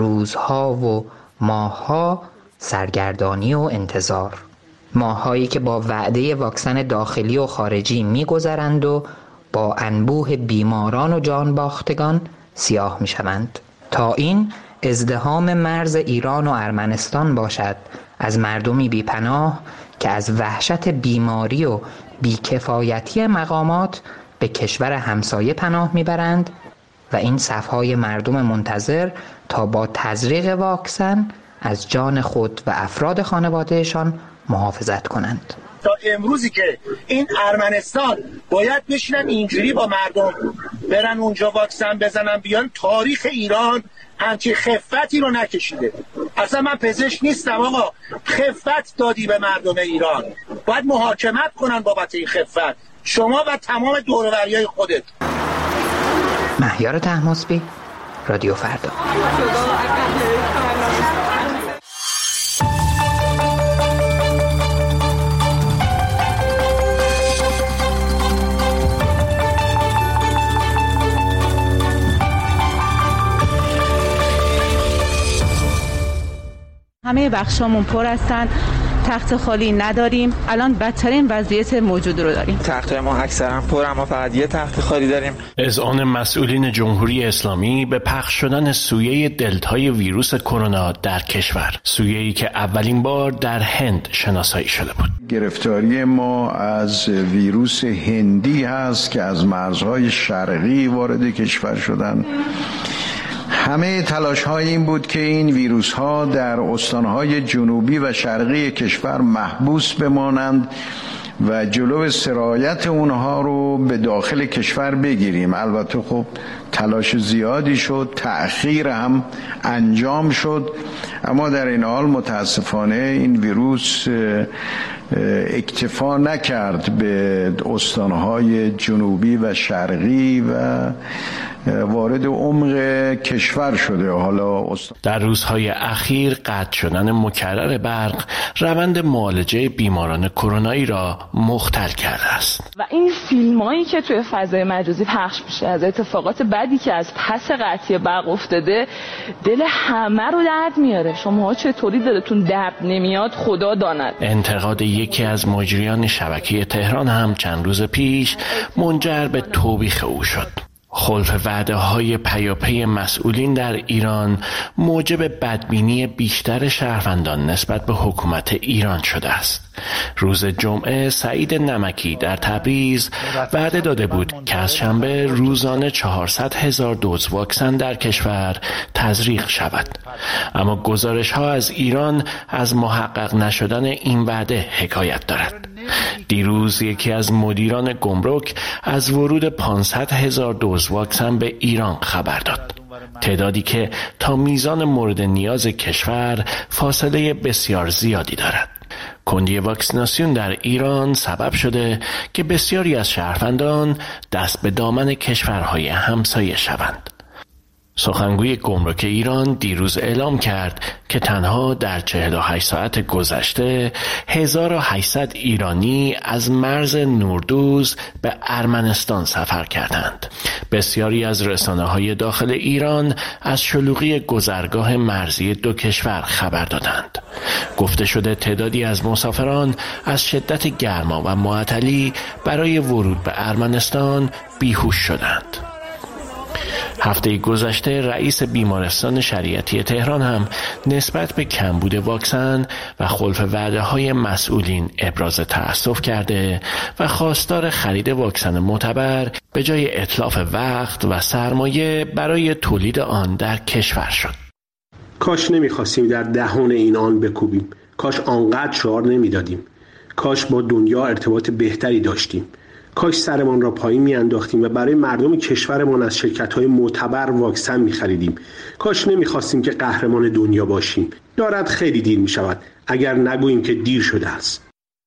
روزها و ماهها سرگردانی و انتظار. ماهایی که با وعده واکسن داخلی و خارجی می‌گذرند و با انبوه بیماران و جان باختگان سیاه می شوند. تا این ازدحام مرز ایران و ارمنستان باشد از مردمی بی پناه که از وحشت بیماری و بیکفایتی مقامات به کشور همسایه پناه می برند و این صفهای مردم منتظر تا با تزریق واکسن از جان خود و افراد خانوادهشان محافظت کنند. تا امروزی که این ارمنستان باید بشینن اینجوری با مردم برن اونجا واکسن بزنن بیان، تاریخ ایران همچین خفتی رو نکشیده. اصلا من پزشک نیستم آقا، خفت دادی به مردم ایران، باید محاکمت کنن بابت این خفت، شما و تمام دور و بریای خودت. مهیار طهماسبی، رادیو فردا. همه بخشامون پر هستن، تخت خالی نداریم. الان بدترین وضعیت موجود رو داریم. تخت‌های ما اکثرا پر، اما فقط یه تخت خالی داریم. اذعان مسئولین جمهوری اسلامی به پخش شدن سویه دلتای ویروس کرونا در کشور، سویه‌ای که اولین بار در هند شناسایی شده بود. گرفتاری ما از ویروس هندی هست که از مرزهای شرقی وارد کشور شدن. همه تلاش های این بود که این ویروس ها در استانهای جنوبی و شرقی کشور محبوس بمانند و جلو سرایت اونها رو به داخل کشور بگیریم. البته خب تلاش زیادی شد، تأخیر هم انجام شد، اما در این حال متاسفانه این ویروس اکتفا نکرد به استانهای جنوبی و شرقی و وارد عمق کشور شده. حالا در روزهای اخیر قطع شدن مکرر برق روند معالجه بیماران کرونایی را مختل کرده است. و این فیلمایی که توی فضای مجازی پخش میشه از اتفاقات بدی که از پس قطعی برق افتاده دل همه رو درد میاره. شما چطوری دلتون درد نمیاد خدا داند. انتقاد یکی از مجریان شبکه تهران هم چند روز پیش منجر به توبیخ او شد. خلف وعده های پیاپی مسئولین در ایران موجب بدبینی بیشتر شهروندان نسبت به حکومت ایران شده است. روز جمعه سعید نمکی در تبریز وعده داده بود که از شنبه روزانه چهارصد هزار دوز واکسن در کشور تزریق شود، اما گزارش ها از ایران از محقق نشدن این وعده حکایت دارد. دیروز یکی از مدیران گمرک از ورود پانصد هزار دوز واکسن به ایران خبر داد، تعدادی که تا میزان مورد نیاز کشور فاصله بسیار زیادی دارد. کندی واکسیناسیون در ایران سبب شده که بسیاری از شهروندان دست به دامن کشورهای همسایه شوند. سخنگوی گمرک ایران دیروز اعلام کرد که تنها در چهل و هشت ساعت گذشته هزار و هشتصد ایرانی از مرز نوردوز به ارمنستان سفر کردند. بسیاری از رسانه‌های داخل ایران از شلوغی گذرگاه مرزی دو کشور خبر دادند. گفته شده تعدادی از مسافران از شدت گرما و معطلی برای ورود به ارمنستان بیهوش شدند. هفته گذشته رئیس بیمارستان شریعتی تهران هم نسبت به کمبود واکسن و خلف وعده های مسئولین ابراز تأسف کرده و خواستار خرید واکسن معتبر به جای اتلاف وقت و سرمایه برای تولید آن در کشور شد. کاش نمیخواستیم در دهان این آن بکوبیم، کاش آنقدر شعار نمیدادیم، کاش با دنیا ارتباط بهتری داشتیم، کاش سرمان را پایین میانداختیم و برای مردم کشورمان از شرکت‌های معتبر واکسن می‌خریدیم. کاش نمی‌خواستیم که قهرمان دنیا باشیم. دارد خیلی دیر می‌شود اگر نگوییم که دیر شده است.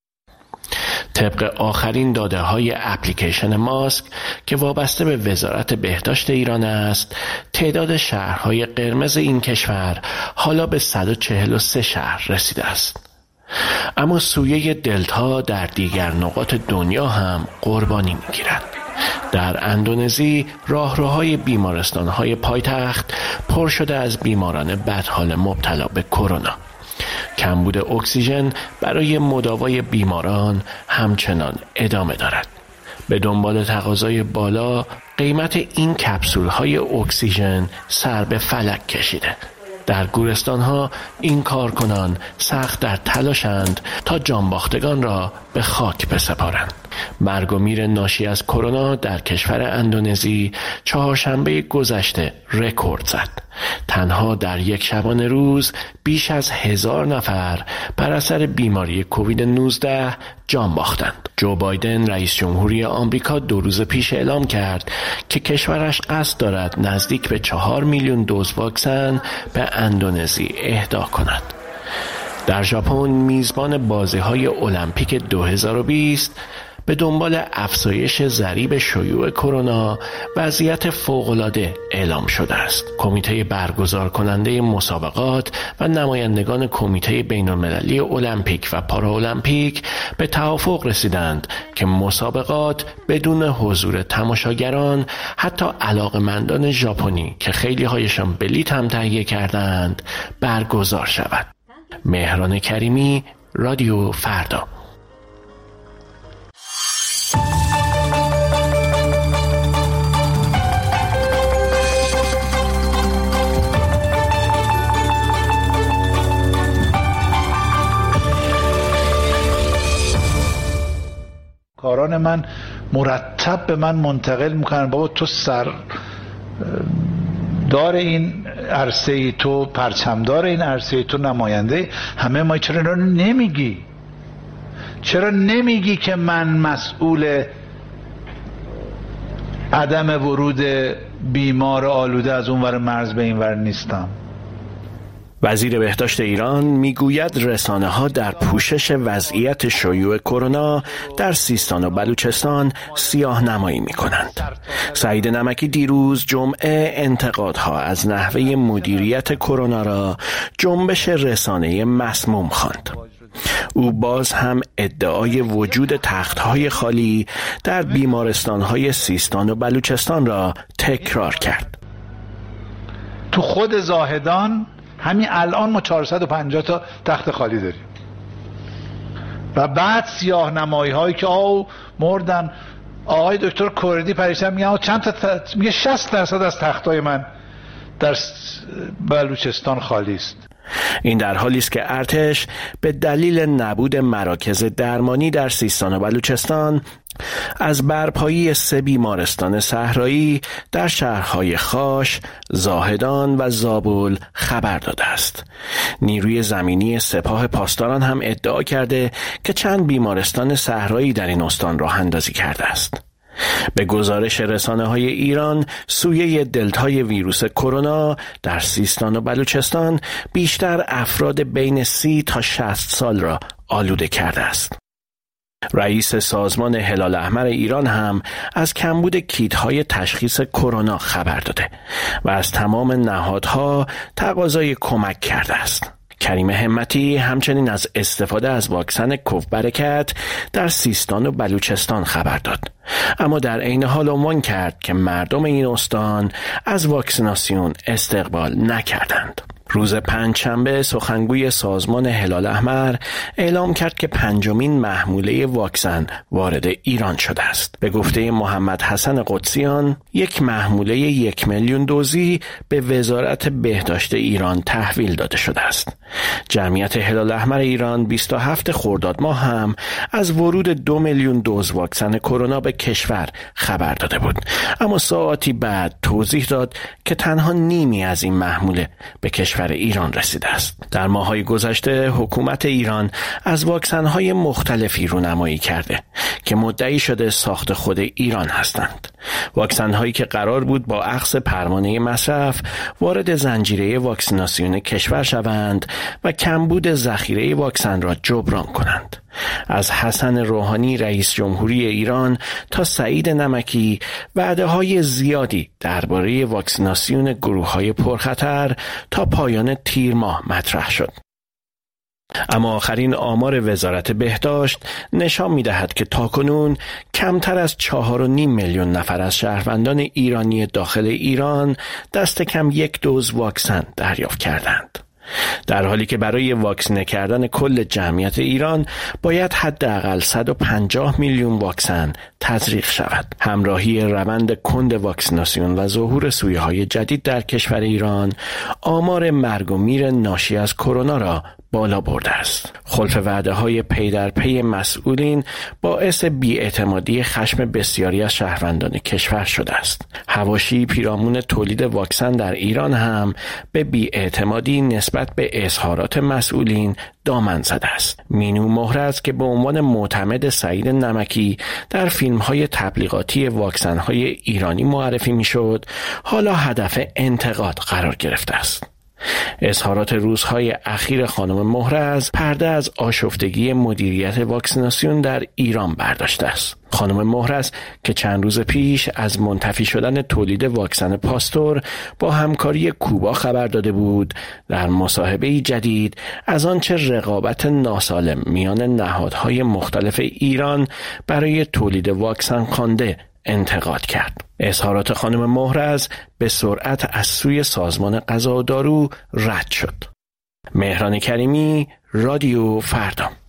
طبق آخرین داده های اپلیکیشن ماسک که وابسته به وزارت بهداشت ایران است، تعداد شهرهای قرمز این کشور حالا به صد و چهل و سه شهر رسیده است. اما سویه دلتا در دیگر نقاط دنیا هم قربانی می‌گیرد. در اندونزی راهروهای بیمارستان‌های پایتخت پر شده از بیماران بدحال مبتلا به کرونا. کمبود اکسیژن برای مداوای بیماران همچنان ادامه دارد. به دنبال تقاضای بالا قیمت این کپسول‌های اکسیژن سر به فلک کشیده. در گورستان‌ها این کارکنان سخت در تلاشند تا جانباختگان را به خاک بسپارند. مرگ و میر ناشی از کرونا در کشور اندونزی چهارشنبه گذشته رکورد زد. تنها در یک شبانه روز بیش از هزار نفر بر اثر بیماری کووید نوزده جان باختند. جو بایدن رئیس جمهوری آمریکا دو روز پیش اعلام کرد که کشورش قصد دارد نزدیک به چهار میلیون دوز واکسن به اندونزی اهدا کند. در ژاپن میزبان بازی‌های المپیک دو هزار و بیست به دنبال افزایش ضریب شیوع کرونا وضعیت فوق‌العاده اعلام شده است. کمیته برگزار کننده مسابقات و نمایندگان کمیته بین‌المللی المپیک و پاراالمپیک به توافق رسیدند که مسابقات بدون حضور تماشاگران، حتی علاقه‌مندان ژاپنی که خیلی هایشان بلیط هم تهیه کردند، برگزار شود. مهران کریمی، رادیو فردا. کاران من مرتب به من منتقل میکنن بابا تو سر دار این عرصه تو، پرچمدار این عرصه تو، نماینده همه ما، چرا اینا رو نمیگی؟ چرا نمیگی که من مسئول عدم ورود بیمار آلوده از اونور مرز به اینور نیستم؟ وزیر بهداشت ایران میگوید رسانه‌ها در پوشش وضعیت شیوع کرونا در سیستان و بلوچستان سیاه نمایی می‌کنند. سعید نمکی دیروز جمعه انتقادها از نحوه مدیریت کرونا را جنبش رسانه‌ای مسموم خواند. او باز هم ادعای وجود تخت‌های خالی در بیمارستان‌های سیستان و بلوچستان را تکرار کرد. تو خود زاهدان همین الان ما چهارصد و پنجاه تا تخت خالی داریم و بعد سیاه نمایی هایی که آو مردن. آقای دکتر کوردی پریشب میگه چند تا ت... میگه شصت درصد از تختای من در بلوچستان خالی است. این در حالی است که ارتش به دلیل نبود مراکز درمانی در سیستان و بلوچستان از برپایی سه بیمارستان صحرایی در شهرهای خاش، زاهدان و زابل خبر داده است. نیروی زمینی سپاه پاسداران هم ادعا کرده که چند بیمارستان صحرایی در این استان راه اندازی کرده است. به گزارش رسانه‌های ایران، سویه دلتای ویروس کرونا در سیستان و بلوچستان بیشتر افراد بین سی تا شصت سال را آلوده کرده است. رئیس سازمان هلال احمر ایران هم از کمبود کیت‌های تشخیص کرونا خبر داده و از تمام نهادها تقاضای کمک کرده است. کریم همتی همچنین از استفاده از واکسن کوفبرکت در سیستان و بلوچستان خبر داد، اما در عین حال عنوان کرد که مردم این استان از واکسیناسیون استقبال نکردند. روز پنجشنبه سخنگوی سازمان هلال احمر اعلام کرد که پنجمین محموله واکسن وارد ایران شده است. به گفته محمد حسن قدسیان، یک محموله یک میلیون دوزی به وزارت بهداشت ایران تحویل داده شده است. جمعیت هلال احمر ایران بیست و هفتم خرداد ماه هم از ورود دو میلیون دوز واکسن کرونا به کشور خبر داده بود، اما ساعتی بعد توضیح داد که تنها نیمی از این محموله به کشور ایران رسیده است. در ماه‌های گذشته حکومت ایران از واکسن‌های مختلفی رونمایی کرده که مدعی شده ساخت خود ایران هستند. واکسن‌هایی که قرار بود با اخذ پروانه مصرف وارد زنجیره واکسیناسیون کشور شوند و کمبود ذخیره واکسن را جبران کنند. از حسن روحانی رئیس جمهوری ایران تا سعید نمکی وعده‌های زیادی درباره واکسیناسیون گروه‌های پرخطر تا پایان تیر ماه مطرح شد. اما آخرین آمار وزارت بهداشت نشان می‌دهد که تاکنون کمتر از چهار و نیم میلیون نفر از شهروندان ایرانی داخل ایران دست کم یک دوز واکسن دریافت کردند، در حالی که برای واکسینه کردن کل جمعیت ایران باید حداقل صد و پنجاه میلیون واکسن تزریق شود. همراهی روند کند واکسیناسیون و ظهور سویه‌های جدید در کشور ایران آمار مرگ و میر ناشی از کرونا را بالا برده است. خلف وعده‌های پی در پی مسئولین باعث بی‌اعتمادی خشم بسیاری از شهروندان کشور شده است. حواشی پیرامون تولید واکسن در ایران هم به بی‌اعتمادی نسبت به اظهارات مسئولین دامن زده است. مینو مهرز که به عنوان معتمد سعید نمکی در فیلم‌های تبلیغاتی واکسن‌های ایرانی معرفی می‌شد، حالا هدف انتقاد قرار گرفته است. اظهارات روزهای اخیر خانم مهرز پرده از آشفتگی مدیریت واکسیناسیون در ایران برداشته است. خانم مهرز که چند روز پیش از منتفی شدن تولید واکسن پاستور با همکاری کوبا خبر داده بود، در مصاحبه‌ای جدید از آنچه رقابت ناسالم میان نهادهای مختلف ایران برای تولید واکسن خوانده انتقاد کرد. اظهارات خانم مهرز به سرعت از سوی سازمان غذا و دارو رد شد. مهران کریمی، رادیو فردا.